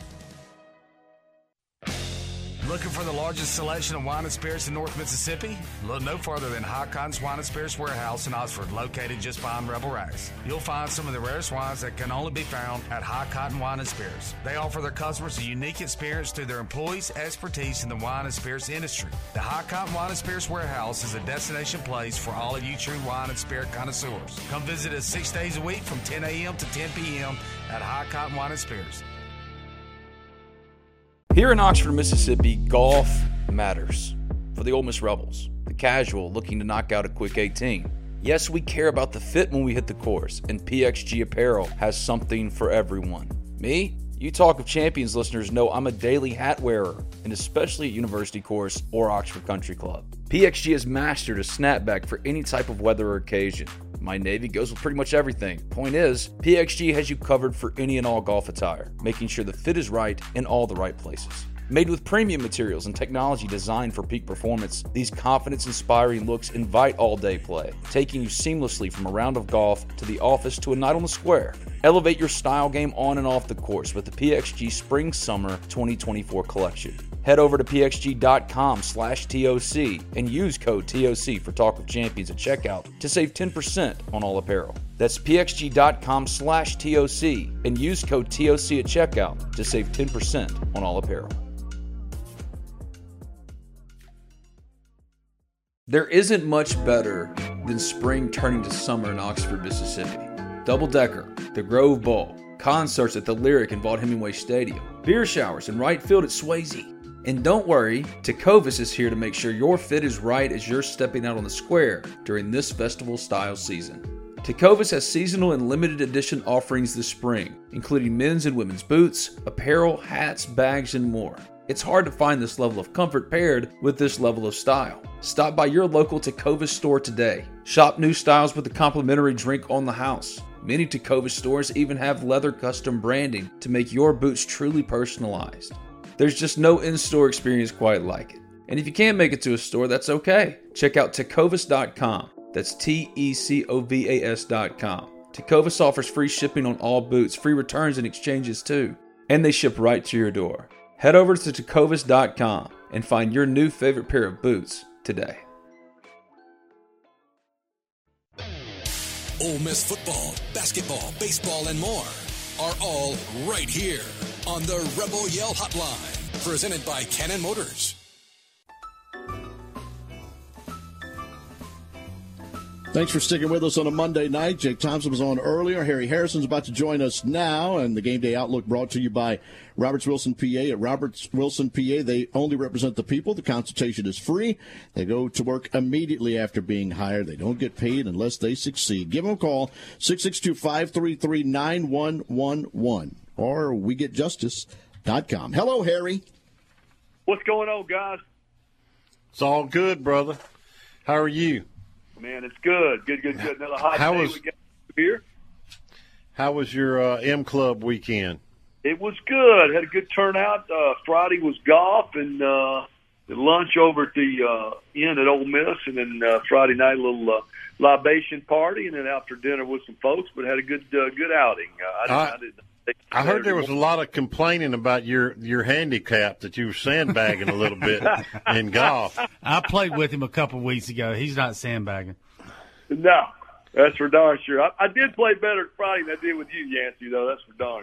Speaker 17: Looking for the largest selection of wine and spirits in North Mississippi? Look no further than High Cotton's Wine and Spirits Warehouse in Oxford, located just behind Rebel Rise. You'll find some of the rarest wines that can only be found at High Cotton Wine and Spirits. They offer their customers a unique experience through their employees' expertise in the wine and spirits industry. The High Cotton Wine and Spirits Warehouse is a destination place for all of you true wine and spirit connoisseurs. Come visit us six days a week from ten a.m. to ten p.m. at High Cotton Wine and Spirits.
Speaker 18: Here in Oxford, Mississippi, golf matters. For the Ole Miss Rebels, the casual looking to knock out a quick eighteen. Yes, we care about the fit when we hit the course, and P X G Apparel has something for everyone. Me? You Talk of Champions listeners know I'm a daily hat wearer, and especially at University Course or Oxford Country Club. P X G has mastered a snapback for any type of weather or occasion. My navy goes with pretty much everything. Point is, P X G has you covered for any and all golf attire, making sure the fit is right in all the right places. Made with premium materials and technology designed for peak performance, these confidence-inspiring looks invite all-day play, taking you seamlessly from a round of golf to the office to a night on the square. Elevate your style game on and off the course with the P X G Spring-Summer twenty twenty-four collection. Head over to pxg.com slash TOC and use code T O C for Talk of Champions at checkout to save ten percent on all apparel. That's pxg.com slash TOC and use code T O C at checkout to save ten percent on all apparel. There isn't much better than spring turning to summer in Oxford, Mississippi. Double Decker, the Grove Bowl, concerts at the Lyric and Vaught Hemingway Stadium, beer showers in right field at Swayze. And don't worry, Tecovas is here to make sure your fit is right as you're stepping out on the square during this festival style season. Tecovas has seasonal and limited edition offerings this spring, including men's and women's boots, apparel, hats, bags, and more. It's hard to find this level of comfort paired with this level of style. Stop by your local Tecovas store today. Shop new styles with a complimentary drink on the house. Many Tecovas stores even have leather custom branding to make your boots truly personalized. There's just no in-store experience quite like it. And if you can't make it to a store, that's okay. Check out tecovas dot com. That's T E C O V A S dot com. Tecovas offers free shipping on all boots, free returns and exchanges too. And they ship right to your door. Head over to tecovas dot com and find your new favorite pair of boots today.
Speaker 13: Ole Miss football, basketball, baseball, and more are all right here on the Rebel Yell Hotline, presented by Cannon Motors.
Speaker 5: Thanks for sticking with us on a Monday night. Jake Thompson was on earlier. Harry Harrison's about to join us now. And the Game Day Outlook brought to you by Roberts Wilson P A. At Roberts Wilson P A, they only represent the people. The consultation is free. They go to work immediately after being hired. They don't get paid unless they succeed. Give them a call, six six two, five three three, nine one one one or we get justice dot com. Hello, Harry.
Speaker 19: What's going on, guys?
Speaker 6: It's all good, brother. How are you?
Speaker 19: Man, it's good. Good, good, good. Another hot
Speaker 6: How
Speaker 19: day
Speaker 6: was,
Speaker 19: we got here.
Speaker 6: How was your uh, M Club weekend?
Speaker 19: It was good. Had a good turnout. Uh, Friday was golf and uh, lunch over at the uh, inn at Ole Miss, and then uh, Friday night a little uh, libation party, and then after dinner with some folks. But had a good, uh, good outing. Uh, I, didn't,
Speaker 6: I,
Speaker 19: I, didn't
Speaker 6: I heard there was a lot of complaining about your your handicap, that you were sandbagging a little bit in golf.
Speaker 8: I played with him a couple of weeks ago. He's not sandbagging.
Speaker 19: No, that's for darn sure. I, I did play better Friday than I did with you, Yancey, though. That's for darn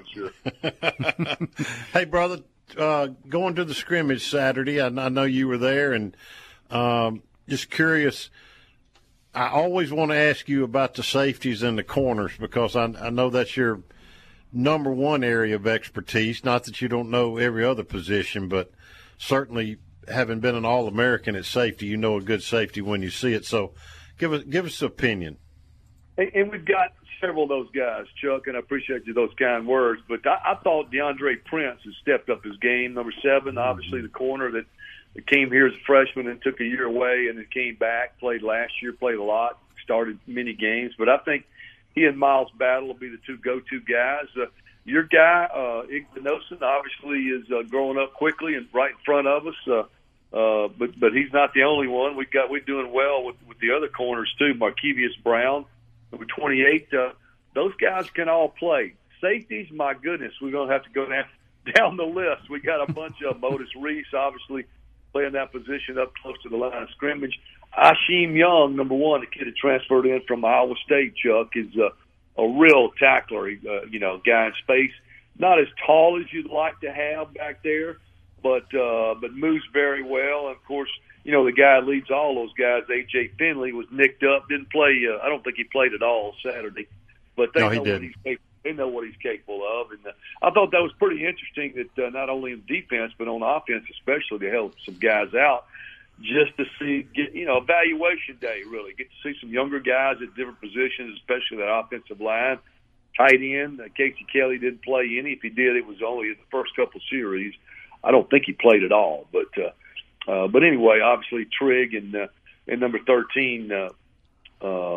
Speaker 19: sure.
Speaker 6: Hey, brother, uh, going to the scrimmage Saturday, I, I know you were there, and um, just curious, I always want to ask you about the safeties and the corners, because I, I know that's your – number one area of expertise. Not that you don't know every other position, but certainly having been an All-American at safety, you know a good safety when you see it. So give us give us an opinion.
Speaker 19: And, and we've got several of those guys, Chuck, and I appreciate you those kind words. But I, I thought DeAndre Prince has stepped up his game. Number seven, obviously the corner that, that came here as a freshman and took a year away and then came back, played last year, played a lot, started many games. But I think he and Miles Battle will be the two go-to guys. Uh, your guy, uh, Igbenogson, obviously is uh, growing up quickly and right in front of us. Uh, uh, but but he's not the only one. We got we're doing well with, with the other corners too. Markevius Brown, number twenty-eight. Uh, those guys can all play. Safeties, my goodness, we're going to have to go down down the list. We got a bunch of Modus Reese, obviously playing that position up close to the line of scrimmage. Asheem Young, number one, the kid that transferred in from Iowa State, Chuck, is a, a real tackler, uh, you know, guy in space. Not as tall as you'd like to have back there, but uh, but moves very well. And, of course, you know, the guy that leads all those guys, A J Finley, was nicked up, didn't play. Uh, I don't think he played at all Saturday. But they,
Speaker 6: no,
Speaker 19: know,
Speaker 6: he
Speaker 19: what he's capable, they know what he's capable of. And uh, I thought that was pretty interesting that uh, not only in defense but on offense especially, they held some guys out. Just to see, get you know, evaluation day, really. Get to see some younger guys at different positions, especially that offensive line. Tight end, uh, Casey Kelly didn't play any. If he did, it was only in the first couple series. I don't think he played at all. But uh, uh, but anyway, obviously Trigg and uh, and number thirteen, uh, uh,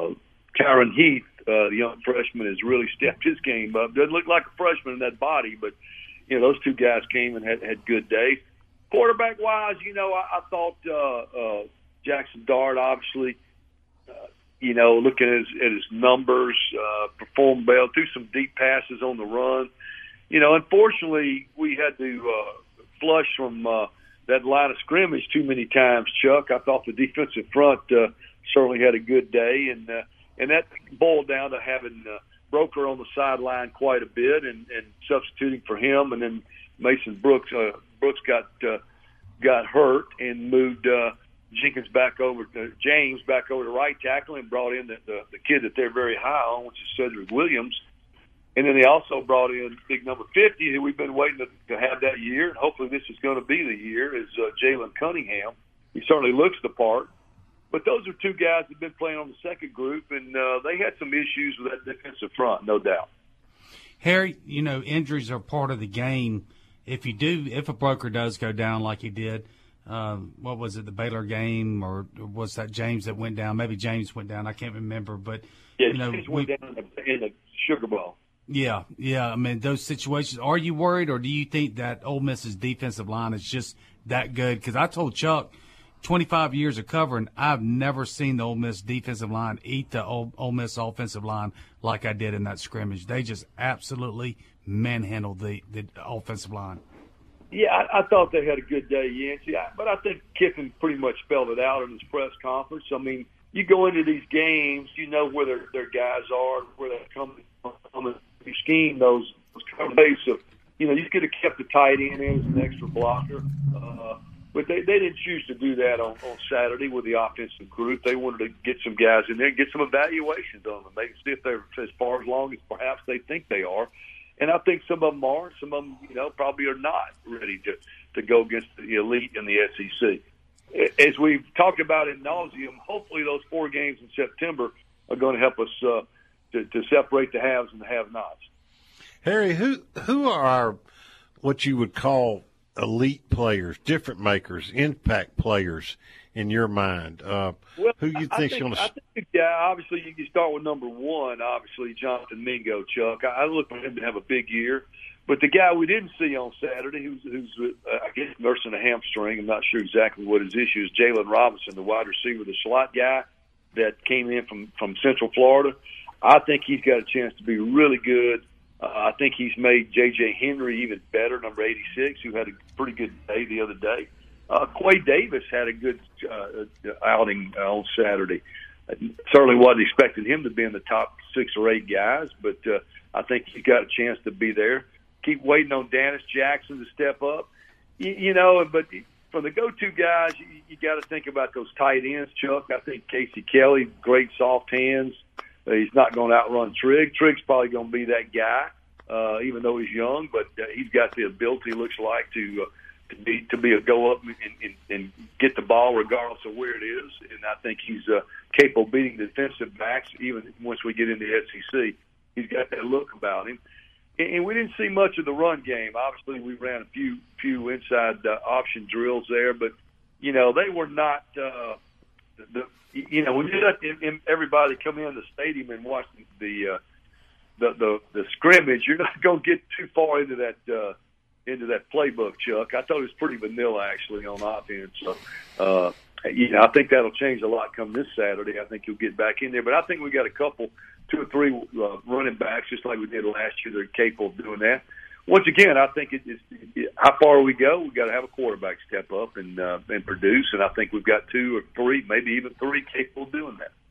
Speaker 19: Kyron Heath, uh, the young freshman, has really stepped his game up. Doesn't look like a freshman in that body, but you know those two guys came and had, had good days. Quarterback wise, you know, I, I thought uh, uh, Jackson Dart, obviously, uh, you know, looking at his, at his numbers, uh, performed well, threw some deep passes on the run. You know, unfortunately, we had to uh, flush from uh, that line of scrimmage too many times, Chuck. I thought the defensive front uh, certainly had a good day, and uh, and that boiled down to having uh, Broker on the sideline quite a bit and, and substituting for him, and then Mason Brooks uh, Brooks got uh, got hurt and moved uh, Jenkins back over to James back over to right tackle and brought in the, the, the kid that they're very high on, which is Cedric Williams. And then they also brought in big number fifty, who we've been waiting to, to have that year. And hopefully this is going to be the year, is uh, Jalen Cunningham. He certainly looks the part. But those are two guys that have been playing on the second group, and uh, they had some issues with that defensive front, no doubt.
Speaker 8: Harry, you know, injuries are part of the game. If you do, if a Broker does go down like he did, um, what was it, the Baylor game, or was that James that went down? Maybe James went down. I can't remember. But,
Speaker 19: yeah,
Speaker 8: you know,
Speaker 19: James went
Speaker 8: we,
Speaker 19: down in the, in the Sugar Bowl.
Speaker 8: Yeah, yeah. I mean, those situations. Are you worried, or do you think that Ole Miss's defensive line is just that good? Because I told Chuck, twenty-five years of covering, I've never seen the Ole Miss defensive line eat the Ole, Ole Miss offensive line like I did in that scrimmage. They just absolutely manhandled the, the offensive line.
Speaker 19: Yeah, I, I thought they had a good day, Yancey. I, but I think Kiffin pretty much spelled it out in his press conference. I mean, you go into these games, you know where their, their guys are, where they're coming from. You scheme those, those plays of, you know, you could have kept the tight end in as an extra blocker. Uh, but they, they didn't choose to do that on, on Saturday with the offensive group. They wanted to get some guys in there and get some evaluations on them. They can see if they're as far along as perhaps they think they are. And I think some of them are. Some of them, you know, probably are not ready to, to go against the elite in the S E C. As we've talked about in nauseum, hopefully those four games in September are going to help us uh, to, to separate the haves and the have-nots.
Speaker 6: Harry, who who are our, what you would call elite players, difference makers, impact players in your mind? Uh,
Speaker 19: well,
Speaker 6: who you
Speaker 19: think
Speaker 6: think going to?
Speaker 19: I think, yeah, obviously you can start with number one. Obviously, Jonathan Mingo, Chuck. I, I look for him to have a big year. But the guy we didn't see on Saturday, who's, who's uh, I guess nursing a hamstring, I'm not sure exactly what his issue is. Jalen Robinson, the wide receiver, the slot guy that came in from from Central Florida. I think he's got a chance to be really good. Uh, I think he's made J J Henry even better, number eighty-six, who had a pretty good day the other day. Uh, Quay Davis had a good uh, outing on Saturday. I certainly wasn't expecting him to be in the top six or eight guys, but uh, I think he's got a chance to be there. Keep waiting on Dennis Jackson to step up. You, you know, but for the go-to guys, you, you got to think about those tight ends, Chuck. I think Casey Kelly, great soft hands. Uh, he's not going to outrun Trigg. Trigg's probably going to be that guy, uh, even though he's young, but uh, he's got the ability, looks like, to uh, to be to be a go up and, and, and get the ball regardless of where it is. And I think he's uh, capable of beating defensive backs even once we get into the S E C. He's got that look about him. And, and we didn't see much of the run game. Obviously, we ran a few few inside uh, option drills there, but you know they were not. Uh, the you know when you let everybody come in the stadium and watch the uh, the, the the scrimmage, you're not going to get too far into that. Uh, into that playbook, Chuck. I thought it was pretty vanilla, actually, on offense. So, uh, you know, I think that'll change a lot come this Saturday. I think he'll get back in there. But I think we got a couple, two or three uh, running backs, just like we did last year, that are capable of doing that. Once again, I think it is it, how far we go, we've got to have a quarterback step up and uh, and produce. And I think we've got two or three, maybe even three, capable of doing that.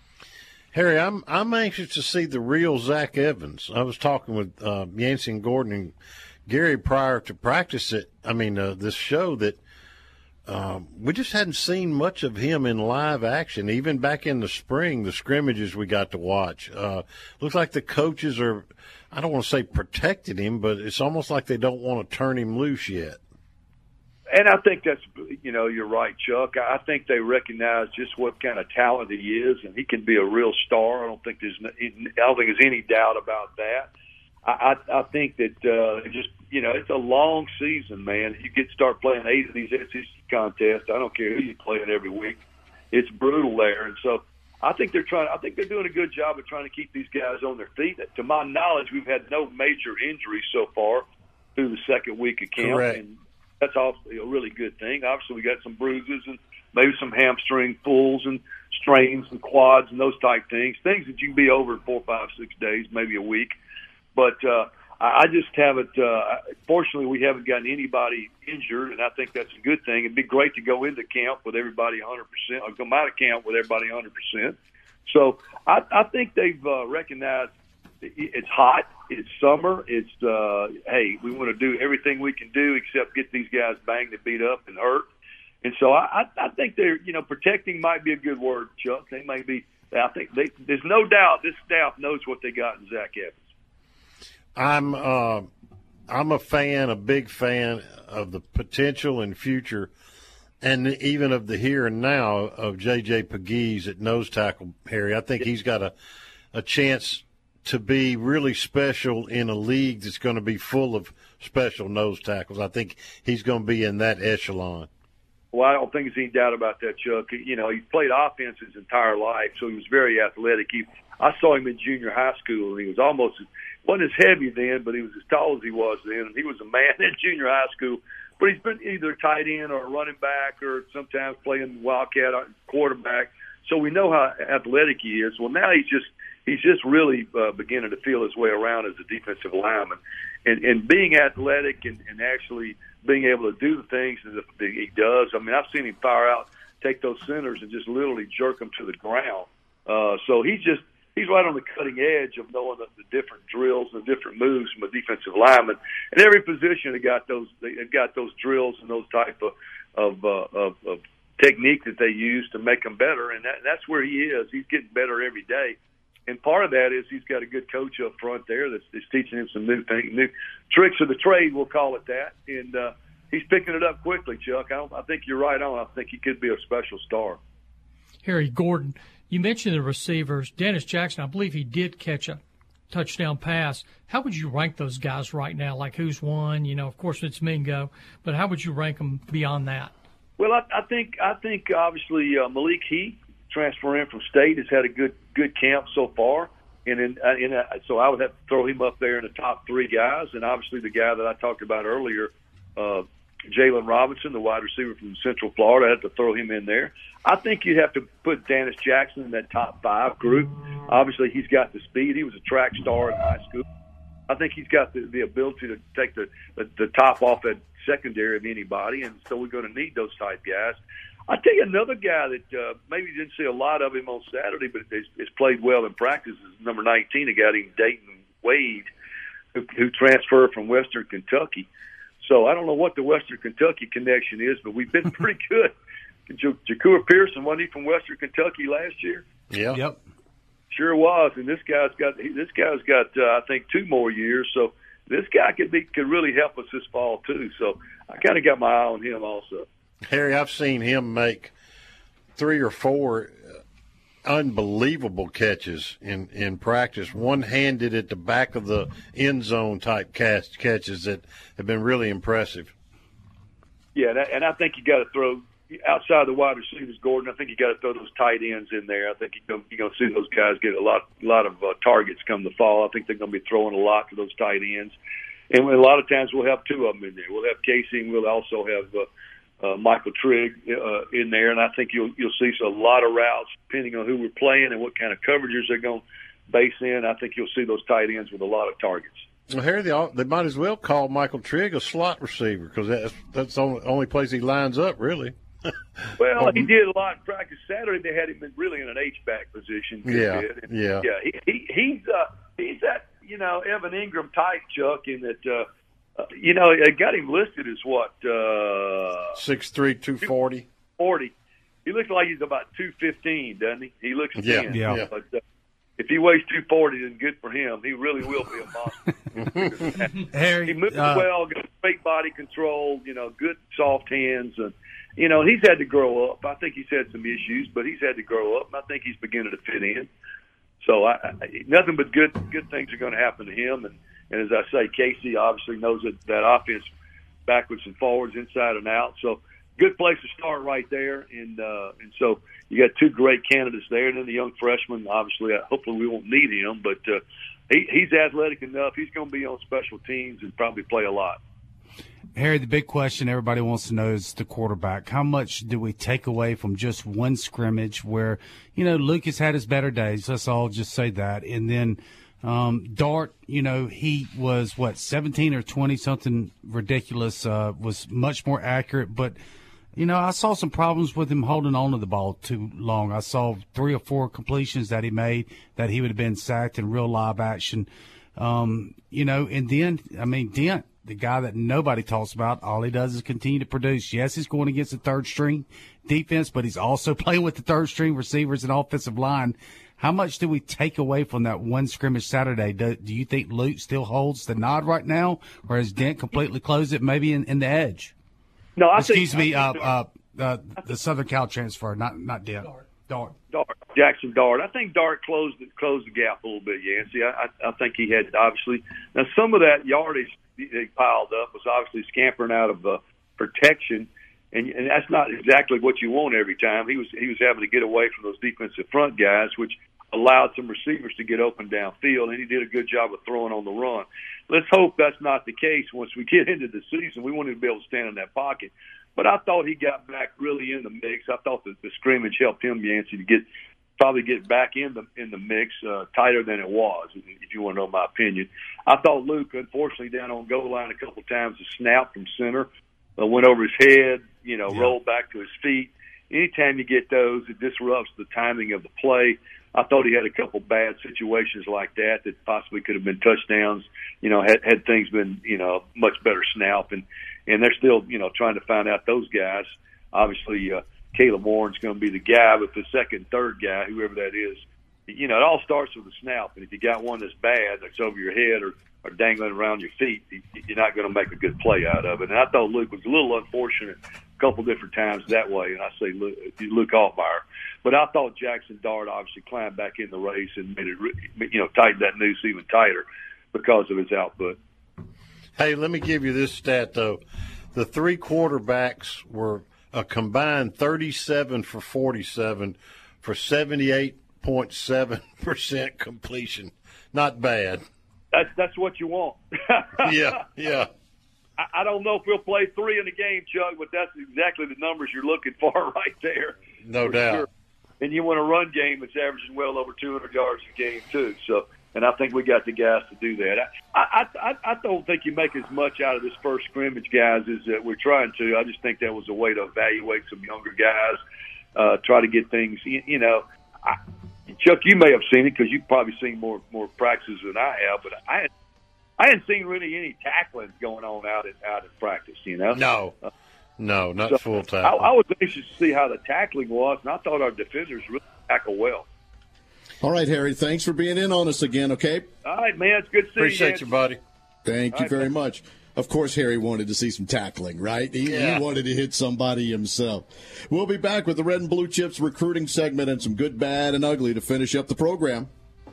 Speaker 6: Harry, I'm I'm anxious to see the real Zach Evans. I was talking with uh, Yancey and Gordon and Gary prior to practice it, I mean, uh, this show that um, we just hadn't seen much of him in live action. Even back in the spring, the scrimmages we got to watch. Uh, looks like the coaches are, I don't want to say protected him, but it's almost like they don't want to turn him loose yet.
Speaker 19: And I think that's, you know, you're right, Chuck. I think they recognize just what kind of talent he is, and he can be a real star. I don't think there's, I don't think there's any doubt about that. I, I think that uh, just, you know, it's a long season, man. You get to start playing eight of these S E C contests. I don't care who you play it every week. It's brutal there. And so I think they're trying. I think they're doing a good job of trying to keep these guys on their feet. To my knowledge, we've had no major injuries so far through the second week of camp,
Speaker 6: Correct.
Speaker 19: and that's obviously a really good thing. Obviously, we got some bruises and maybe some hamstring pulls and strains and quads and those type things, things that you can be over in four, five, six days, maybe a week. But uh, I I just haven't. Uh, fortunately, we haven't gotten anybody injured, and I think that's a good thing. It'd be great to go into camp with everybody one hundred percent, or come out of camp with everybody one hundred percent. So I, I think they've uh, recognized it's hot, it's summer, it's uh, hey, we want to do everything we can do except get these guys banged and beat up and hurt. And so I, I think they're, you know, protecting might be a good word, Chuck. They may be. I think they, there's no doubt this staff knows what they got in Zach Evans.
Speaker 6: I'm uh, I'm a fan, a big fan of the potential and future, and even of the here and now of J J Pegues at nose tackle, Harry. I think he's got a a chance to be really special in a league that's going to be full of special nose tackles. I think he's going to be in that echelon.
Speaker 19: Well, I don't think there's any doubt about that, Chuck. You know, he played offense his entire life, so he was very athletic. He, I saw him in junior high school, and he was almost wasn't as heavy then, but he was as tall as he was then, and he was a man in junior high school. But he's been either tight end or running back, or sometimes playing wildcat quarterback. So we know how athletic he is. Well, now he's just he's just really uh, beginning to feel his way around as a defensive lineman, and and being athletic and, and actually being able to do the things that he does. I mean, I've seen him fire out, take those centers, and just literally jerk them to the ground. Uh, so he's just he's right on the cutting edge of knowing the, the different drills and the different moves from a defensive lineman. And every position they got those they've got those drills and those type of of, uh, of of technique that they use to make them better. And that, that's where he is. He's getting better every day. And part of that is he's got a good coach up front there that's, that's teaching him some new things, new tricks of the trade, we'll call it that. And uh, he's picking it up quickly, Chuck. I, don't, I think you're right on. I think he could be a special star.
Speaker 7: Harry Gordon, you mentioned the receivers. Dennis Jackson, I believe he did catch a touchdown pass. How would you rank those guys right now? Like who's one? You know, of course it's Mingo, but how would you rank them beyond that?
Speaker 19: Well, I, I think I think obviously uh, Malik Heath, transferring from State, has had a good good camp so far, and in, uh, in uh, so I would have to throw him up there in the top three guys, and obviously the guy that I talked about earlier, uh, Jalen Robinson, the wide receiver from Central Florida, I had to throw him in there. I think you'd have to put Dennis Jackson in that top five group. Obviously, he's got the speed. He was a track star in high school. I think he's got the, the ability to take the, the the top off that secondary of anybody, and so we're going to need those type guys. I'll tell you another guy that uh, maybe you didn't see a lot of him on Saturday, but has, has played well in practice is number nineteen, a guy named Dayton Wade, who, who transferred from Western Kentucky. So I don't know what the Western Kentucky connection is, but we've been pretty good. J- Jacour Pearson, wasn't he from Western Kentucky last year?
Speaker 6: Yeah.
Speaker 8: Yep.
Speaker 19: Sure was, and this guy's got this guy's got uh, I think two more years, so this guy could be could really help us this fall too. So I kind of got my eye on him also.
Speaker 6: Harry, I've seen him make three or four unbelievable catches in, in practice, one-handed at the back of the end zone type catch, catches that have been really impressive.
Speaker 19: Yeah, and I, and I think you got to throw outside the wide receivers, Gordon. I think you got to throw those tight ends in there. I think you're going to see those guys get a lot, a lot of uh, targets come the fall. I think they're going to be throwing a lot to those tight ends, and a lot of times we'll have two of them in there. We'll have Casey, and we'll also have uh, uh, Michael Trigg uh, in there, and I think you'll you'll see a lot of routes depending on who we're playing and what kind of coverages they're going to base in. I think you'll see those tight ends with a lot of targets.
Speaker 6: Well, Harry, they, all, they might as well call Michael Trigg a slot receiver because that's that's the only, only place he lines up, really.
Speaker 19: Well, he did a lot in practice Saturday. They had him in really in an H-back position.
Speaker 6: Yeah,
Speaker 19: and,
Speaker 6: yeah,
Speaker 19: yeah. He, he, he's uh, he's that you know Evan Ingram type, Chuck, in that uh, uh, you know they got him listed as what uh,
Speaker 6: six three, two forty.
Speaker 19: Forty. He looks like he's about two fifteen, doesn't he? He looks
Speaker 6: yeah,
Speaker 19: thin.
Speaker 6: yeah.
Speaker 19: But uh, if he weighs two forty, then good for him. He really will be a monster.
Speaker 8: Harry,
Speaker 19: he moves
Speaker 8: uh,
Speaker 19: well, got great body control. You know, good soft hands and. You know, he's had to grow up. I think he's had some issues, but he's had to grow up, and I think he's beginning to fit in. So I, I, nothing but good good things are going to happen to him. And, and as I say, Casey obviously knows that, that offense backwards and forwards, inside and out. So good place to start right there. And uh, and so you got two great candidates there, and then the young freshman. Obviously, uh, hopefully we won't need him, but uh, he, he's athletic enough. He's going to be on special teams and probably play a lot.
Speaker 8: Harry, the big question everybody wants to know is the quarterback. How much do we take away from just one scrimmage where, you know, Lucas had his better days? Let's all just say that. And then um, Dart, you know, he was, what, seventeen or twenty, something ridiculous, uh, was much more accurate. But, you know, I saw some problems with him holding on to the ball too long. I saw three or four completions that he made that he would have been sacked in real live action. Um, you know, and then, I mean, Dent, the guy that nobody talks about, all he does is continue to produce. Yes, he's going against the third-string defense, but he's also playing with the third-string receivers and offensive line. How much do we take away from that one scrimmage Saturday? Do, do you think Luke still holds the nod right now, or has Dent completely closed it maybe in, in the edge?
Speaker 19: No, I
Speaker 8: Excuse
Speaker 19: think,
Speaker 8: me,
Speaker 19: I
Speaker 8: uh,
Speaker 19: think,
Speaker 8: uh, uh, the Southern Cal transfer, not not Dent. Dart.
Speaker 19: Dart, Jackson Dart. I think Dart closed closed the gap a little bit, Yancey. I, I, I think he had obviously now some of that yardage they piled up was obviously scampering out of uh, protection, and, and that's not exactly what you want every time. He was he was having to get away from those defensive front guys, which allowed some receivers to get open downfield, and he did a good job of throwing on the run. Let's hope that's not the case once we get into the season. We want him to be able to stand in that pocket. But I thought he got back really in the mix. I thought that the scrimmage helped him, Yancey, to get probably get back in the in the mix uh, tighter than it was, if you want to know my opinion. I thought Luke, unfortunately, down on goal line a couple of times, a snap from center, uh, went over his head, you know, yeah. rolled back to his feet. Anytime you get those, it disrupts the timing of the play. I thought he had a couple bad situations like that that possibly could have been touchdowns, you know, had, had things been, you know, much better snap. And, and they're still, you know, trying to find out those guys. Obviously, uh, Caleb Warren's going to be the guy, but the second, third guy, whoever that is, you know, it all starts with a snap. And if you got one that's bad, that's over your head or, or dangling around your feet, you're not going to make a good play out of it. And I thought Luke was a little unfortunate a couple different times that way, and I say Luke, Luke Altmaier. But I thought Jackson Dart obviously climbed back in the race and made it, you know, tightened that noose even tighter because of his output.
Speaker 6: Hey, let me give you this stat, though. The three quarterbacks were a combined thirty-seven for forty-seven for seventy-eight point seven percent completion. Not bad.
Speaker 19: That's, that's what you want.
Speaker 6: yeah, yeah.
Speaker 19: I don't know if we'll play three in the game, Chuck, but that's exactly the numbers you're looking for right there.
Speaker 6: No doubt. Sure.
Speaker 19: And you want a run game that's averaging well over two hundred yards a game, too. So, and I think we got the guys to do that. I, I, I, I don't think you make as much out of this first scrimmage, guys, as uh, we're trying to. I just think that was a way to evaluate some younger guys, uh, try to get things, you, you know. I, Chuck, you may have seen it because you've probably seen more more practices than I have, but I had I hadn't seen really any tackling going on out at out at practice, you know.
Speaker 6: No, no, not
Speaker 19: so
Speaker 6: full tackle.
Speaker 19: I, I was anxious to see how the tackling was, and I thought our defenders really tackle well.
Speaker 5: All right, Harry, thanks for being in on us again. Okay.
Speaker 19: All right, man, it's good to see
Speaker 6: Appreciate
Speaker 19: you.
Speaker 6: Appreciate you, buddy.
Speaker 5: Thank
Speaker 19: All
Speaker 5: you
Speaker 19: right,
Speaker 5: very
Speaker 19: man.
Speaker 5: much. Of course, Harry wanted to see some tackling, right? He,
Speaker 6: yeah.
Speaker 5: he wanted to hit somebody himself. We'll be back with the Red and Blue Chips recruiting segment and some good, bad, and ugly to finish up the program.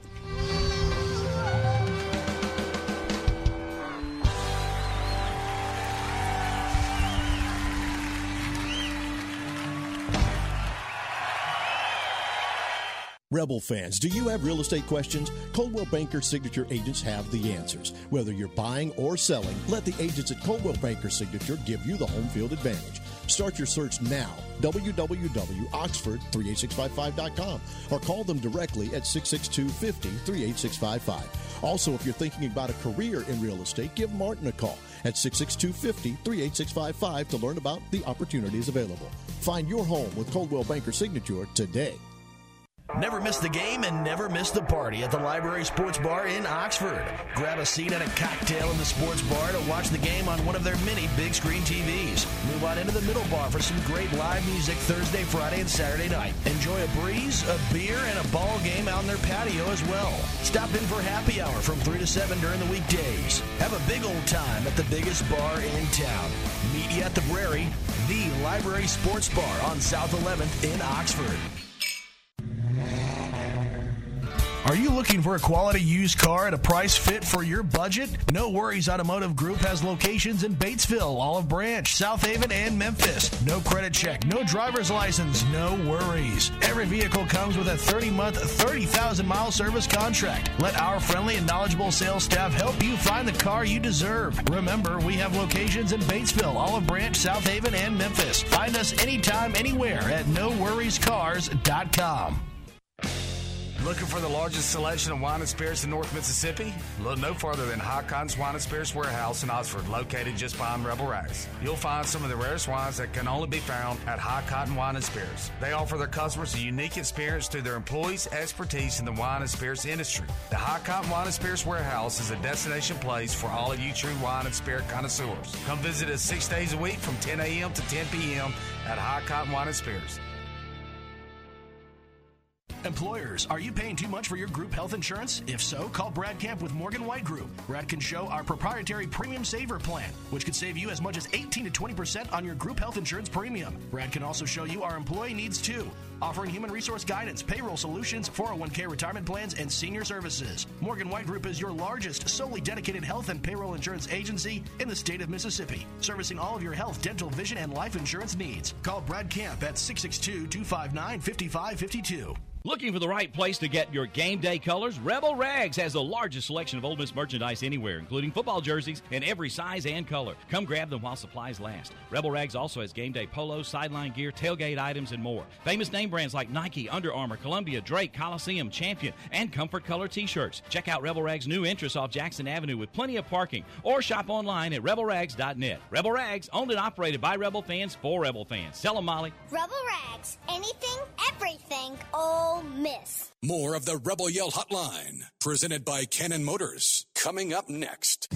Speaker 20: Rebel fans, do you have real estate questions? Coldwell Banker Signature agents have the answers. Whether you're buying or selling, let the agents at Coldwell Banker Signature give you the home field advantage. Start your search now, w w w dot oxford three eight six five five dot com, or call them directly at six six two, five zero, three eight six five five. Also, if you're thinking about a career in real estate, give Martin a call at six six two, five zero, three eight six five five to learn about the opportunities available. Find your home with Coldwell Banker Signature today.
Speaker 3: Never miss the game and never miss the party at the Library Sports Bar in Oxford. Grab a seat and a cocktail in the sports bar to watch the game on one of their many big screen T Vs. Move on into the middle bar for some great live music Thursday, Friday, and Saturday night. Enjoy a breeze, a beer, and a ball game out in their patio as well. Stop in for happy hour from three to seven during the weekdays. Have a big old time at the biggest bar in town. Meet you at the Brary, the Library Sports Bar on South eleventh in Oxford. Are you looking for a quality used car at a price fit for your budget? No Worries Automotive Group has locations in Batesville, Olive Branch, South Haven, and Memphis. No credit check, no driver's license, no worries. Every vehicle comes with a thirty-month, thirty thousand mile service contract. Let our friendly and knowledgeable sales staff help you find the car you deserve. Remember, we have locations in Batesville, Olive Branch, South Haven, and Memphis. Find us anytime, anywhere at no worries cars dot com.
Speaker 17: Looking for the largest selection of wine and spirits in North Mississippi? Look no further than High Cotton's Wine and Spirits Warehouse in Oxford, located just behind Rebel Rags. You'll find some of the rarest wines that can only be found at High Cotton Wine and Spirits. They offer their customers a unique experience through their employees' expertise in the wine and spirits industry. The High Cotton Wine and Spirits Warehouse is a destination place for all of you true wine and spirit connoisseurs. Come visit us six days a week from ten a.m. to ten p.m. at High Cotton Wine and Spirits.
Speaker 3: Employers, are you paying too much for your group health insurance? If so, call Brad Camp with Morgan White Group. Brad can show our proprietary Premium Saver Plan, which could save you as much as eighteen to twenty percent on your group health insurance premium. Brad can also show you our employee needs too, offering human resource guidance, payroll solutions, four oh one k retirement plans, and senior services. Morgan White Group is your largest, solely dedicated health and payroll insurance agency in the state of Mississippi, servicing all of your health, dental, vision, and life insurance needs. Call Brad Camp at six six two, two five nine, five five five two.
Speaker 4: Looking for the right place to get your game day colors? Rebel Rags has the largest selection of Ole Miss merchandise anywhere, including football jerseys in every size and color. Come grab them while supplies last. Rebel Rags also has game day polos, sideline gear, tailgate items, and more. Famous name brands like Nike, Under Armour, Columbia, Drake, Coliseum, Champion, and Comfort Color t-shirts. Check out Rebel Rags' new entrance off Jackson Avenue with plenty of parking, or shop online at rebel rags dot net. Rebel Rags, owned and operated by Rebel fans for Rebel fans. Sell them, Molly.
Speaker 16: Rebel Rags, anything, everything, Ole Miss.
Speaker 13: More of the Rebel Yell Hotline, presented by Cannon Motors, coming up next.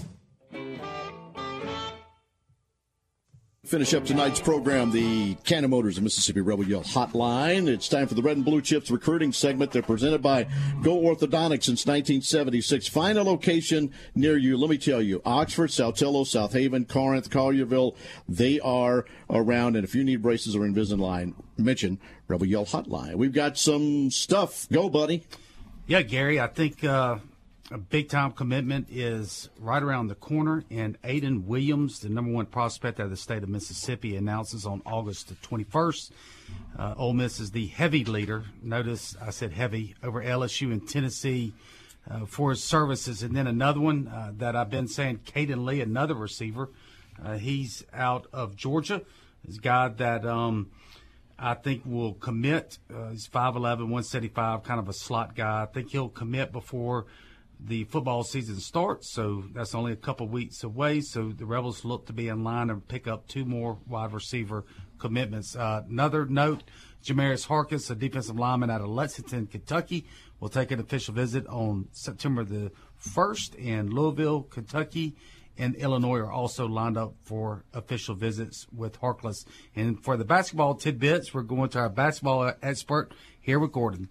Speaker 5: Finish up tonight's program, the Cannon Motors of Mississippi Rebel Yell Hotline. It's time for the Red and Blue Chips recruiting segment. They're presented by Go Orthodontics since nineteen seventy-six. Find a location near you. Let me tell you, Oxford, Saltillo, South Haven, Corinth, Collierville, they are around. And if you need braces or Invisalign, mention Rebel Yell Hotline. We've got some stuff. Go, buddy.
Speaker 8: Yeah, Gary, I think uh, a big-time commitment is right around the corner, and Aiden Williams, the number one prospect out of the state of Mississippi, announces on August the twenty-first. Uh, Ole Miss is the heavy leader. Notice I said heavy over L S U and Tennessee uh, for his services. And then another one uh, that I've been saying, Caden Lee, another receiver. Uh, he's out of Georgia. He's a guy that um, I think will commit. Uh, he's five eleven, one seventy-five, kind of a slot guy. I think he'll commit before the football season starts, so that's only a couple weeks away. So the Rebels look to be in line and pick up two more wide receiver commitments. Uh, another note, Jamarius Harkins, a defensive lineman out of Lexington, Kentucky, will take an official visit on September the first, and Louisville, Kentucky, and Illinois are also lined up for official visits with Harkless. And for the basketball tidbits, we're going to our basketball expert here with Gordon.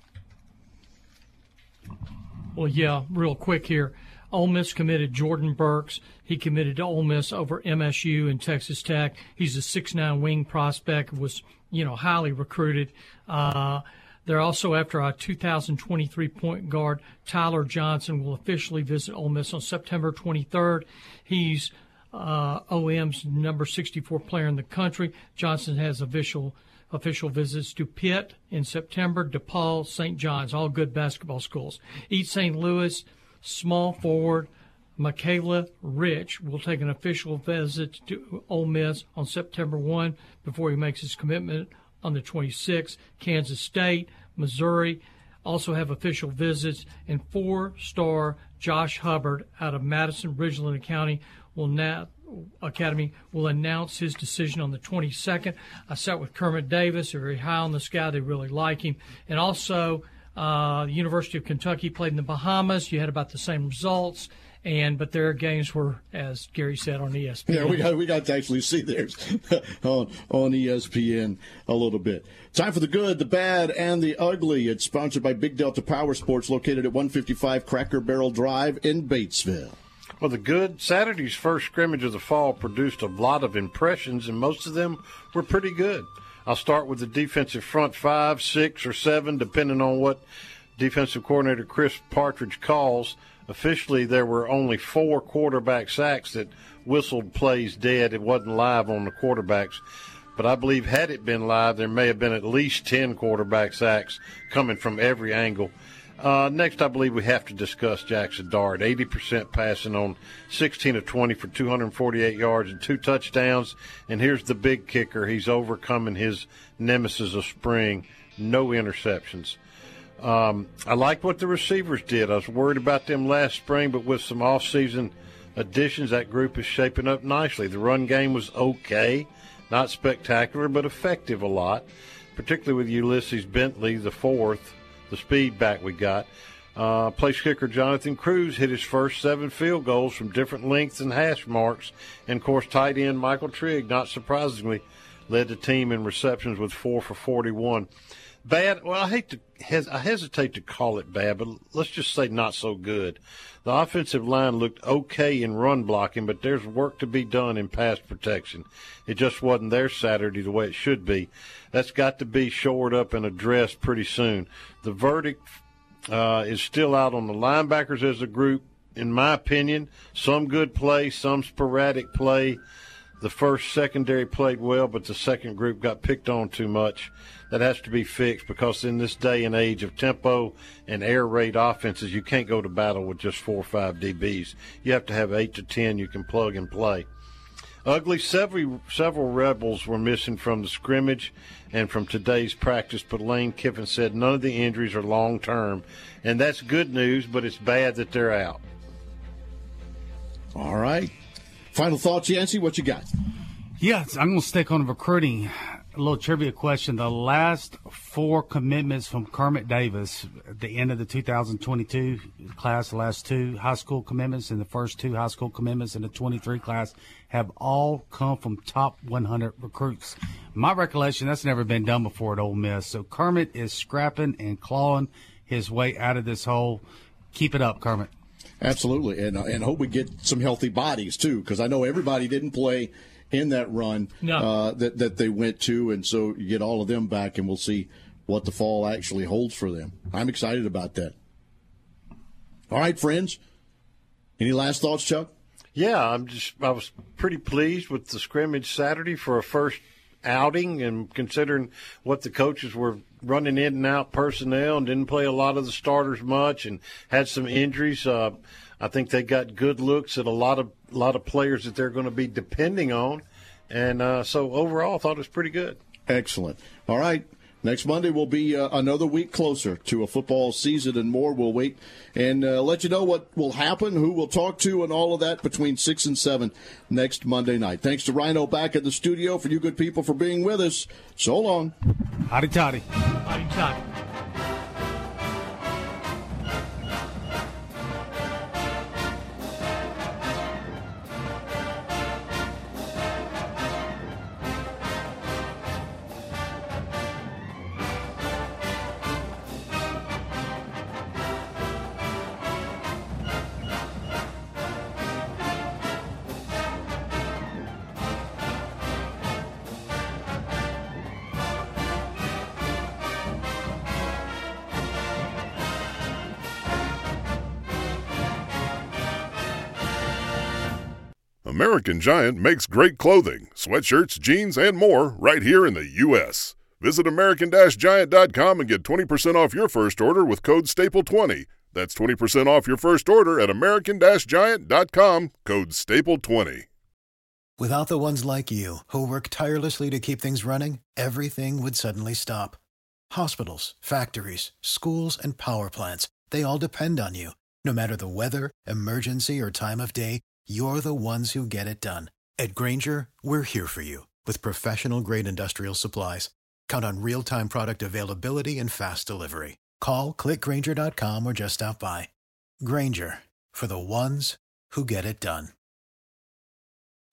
Speaker 7: Well, yeah, real quick here. Ole Miss committed Jordan Burks. He committed to Ole Miss over M S U and Texas Tech. He's a six nine wing prospect, was, you know, highly recruited. Uh, they're also after our two thousand twenty-three point guard, Tyler Johnson, will officially visit Ole Miss on September twenty-third. He's uh, O M's number sixty-four player in the country. Johnson has official Official visits to Pitt in September, DePaul, Saint John's, all good basketball schools. East Saint Louis, small forward Michaela Rich will take an official visit to Ole Miss on September first before he makes his commitment on the twenty-sixth. Kansas State, Missouri also have official visits, and four-star Josh Hubbard out of Madison, Ridgeland County will now Academy will announce his decision on the twenty-second. I sat with Kermit Davis. They're very high on this guy. They really like him. And also, uh, the University of Kentucky played in the Bahamas. You had about the same results, and but their games were, as Gary said, on E S P N.
Speaker 5: Yeah, we got we got to actually see theirs on on E S P N a little bit. Time for the good, the bad, and the ugly. It's sponsored by Big Delta Power Sports, located at one fifty-five Cracker Barrel Drive in Batesville.
Speaker 6: Well, the good, Saturday's first scrimmage of the fall produced a lot of impressions, and most of them were pretty good. I'll start with the defensive front five, six, or seven, depending on what defensive coordinator Chris Partridge calls. Officially, there were only four quarterback sacks that whistled plays dead. It wasn't live on the quarterbacks. But I believe had it been live, there may have been at least ten quarterback sacks coming from every angle. Uh, next, I believe we have to discuss Jackson Dart. eighty percent passing on sixteen of twenty for two hundred forty-eight yards and two touchdowns. And here's the big kicker. He's overcoming his nemesis of spring, no interceptions. Um, I like what the receivers did. I was worried about them last spring, but with some off-season additions, that group is shaping up nicely. The run game was okay, not spectacular, but effective a lot, particularly with Ulysses Bentley, the fourth, the speed back we got. Uh, place kicker Jonathan Cruz hit his first seven field goals from different lengths and hash marks. And, of course, tight end Michael Trigg, not surprisingly, led the team in receptions with four for forty-one. Bad, well, I hate to, hes- I hesitate to call it bad, but let's just say not so good. The offensive line looked okay in run blocking, but there's work to be done in pass protection. It just wasn't there Saturday the way it should be. That's got to be shored up and addressed pretty soon. The verdict uh, is still out on the linebackers as a group, in my opinion. Some good play, some sporadic play. The first secondary played well, but the second group got picked on too much. That has to be fixed because in this day and age of tempo and air raid offenses, you can't go to battle with just four or five D Bs. You have to have eight to ten you can plug and play. Ugly, several, several Rebels were missing from the scrimmage and from today's practice, but Lane Kiffin said none of the injuries are long-term, and that's good news, but it's bad that they're out.
Speaker 5: All right. Final thoughts, Yancey? What you got?
Speaker 8: Yes, I'm going to stick on recruiting. A little trivia question. The last four commitments from Kermit Davis at the end of the two thousand twenty-two class, the last two high school commitments and the first two high school commitments in the twenty-three class have all come from top one hundred recruits. My recollection, that's never been done before at Ole Miss. So Kermit is scrapping and clawing his way out of this hole. Keep it up, Kermit.
Speaker 5: Absolutely, and and hope we get some healthy bodies too, because I know everybody didn't play in that run
Speaker 7: no.
Speaker 5: uh, that that they went to, and so you get all of them back, and we'll see what the fall actually holds for them. I'm excited about that. All right, friends. Any last thoughts, Chuck?
Speaker 6: Yeah, I'm just I was pretty pleased with the scrimmage Saturday for a first outing, and considering what the coaches were running in and out personnel and didn't play a lot of the starters much and had some injuries. Uh, I think they got good looks at a lot of a lot of players that they're going to be depending on. And uh, so overall, I thought it was pretty good.
Speaker 5: Excellent. All right. Next Monday will be uh, another week closer to a football season and more. We'll wait and uh, let you know what will happen, who we'll talk to, and all of that between six and seven next Monday night. Thanks to Rhino back at the studio, for you good people for being with us. So long.
Speaker 8: Hotty toddy.
Speaker 7: Hotty toddy.
Speaker 21: American Giant makes great clothing, sweatshirts, jeans, and more right here in the U S Visit American Giant dot com and get twenty percent off your first order with code staple twenty. That's twenty percent off your first order at American Giant dot com, code staple twenty.
Speaker 1: Without the ones like you, who work tirelessly to keep things running, everything would suddenly stop. Hospitals, factories, schools, and power plants, they all depend on you. No matter the weather, emergency, or time of day, you're the ones who get it done. At Grainger, we're here for you with professional-grade industrial supplies. Count on real-time product availability and fast delivery. Call, click Grainger dot com, or just stop by. Grainger, for the ones who get it done.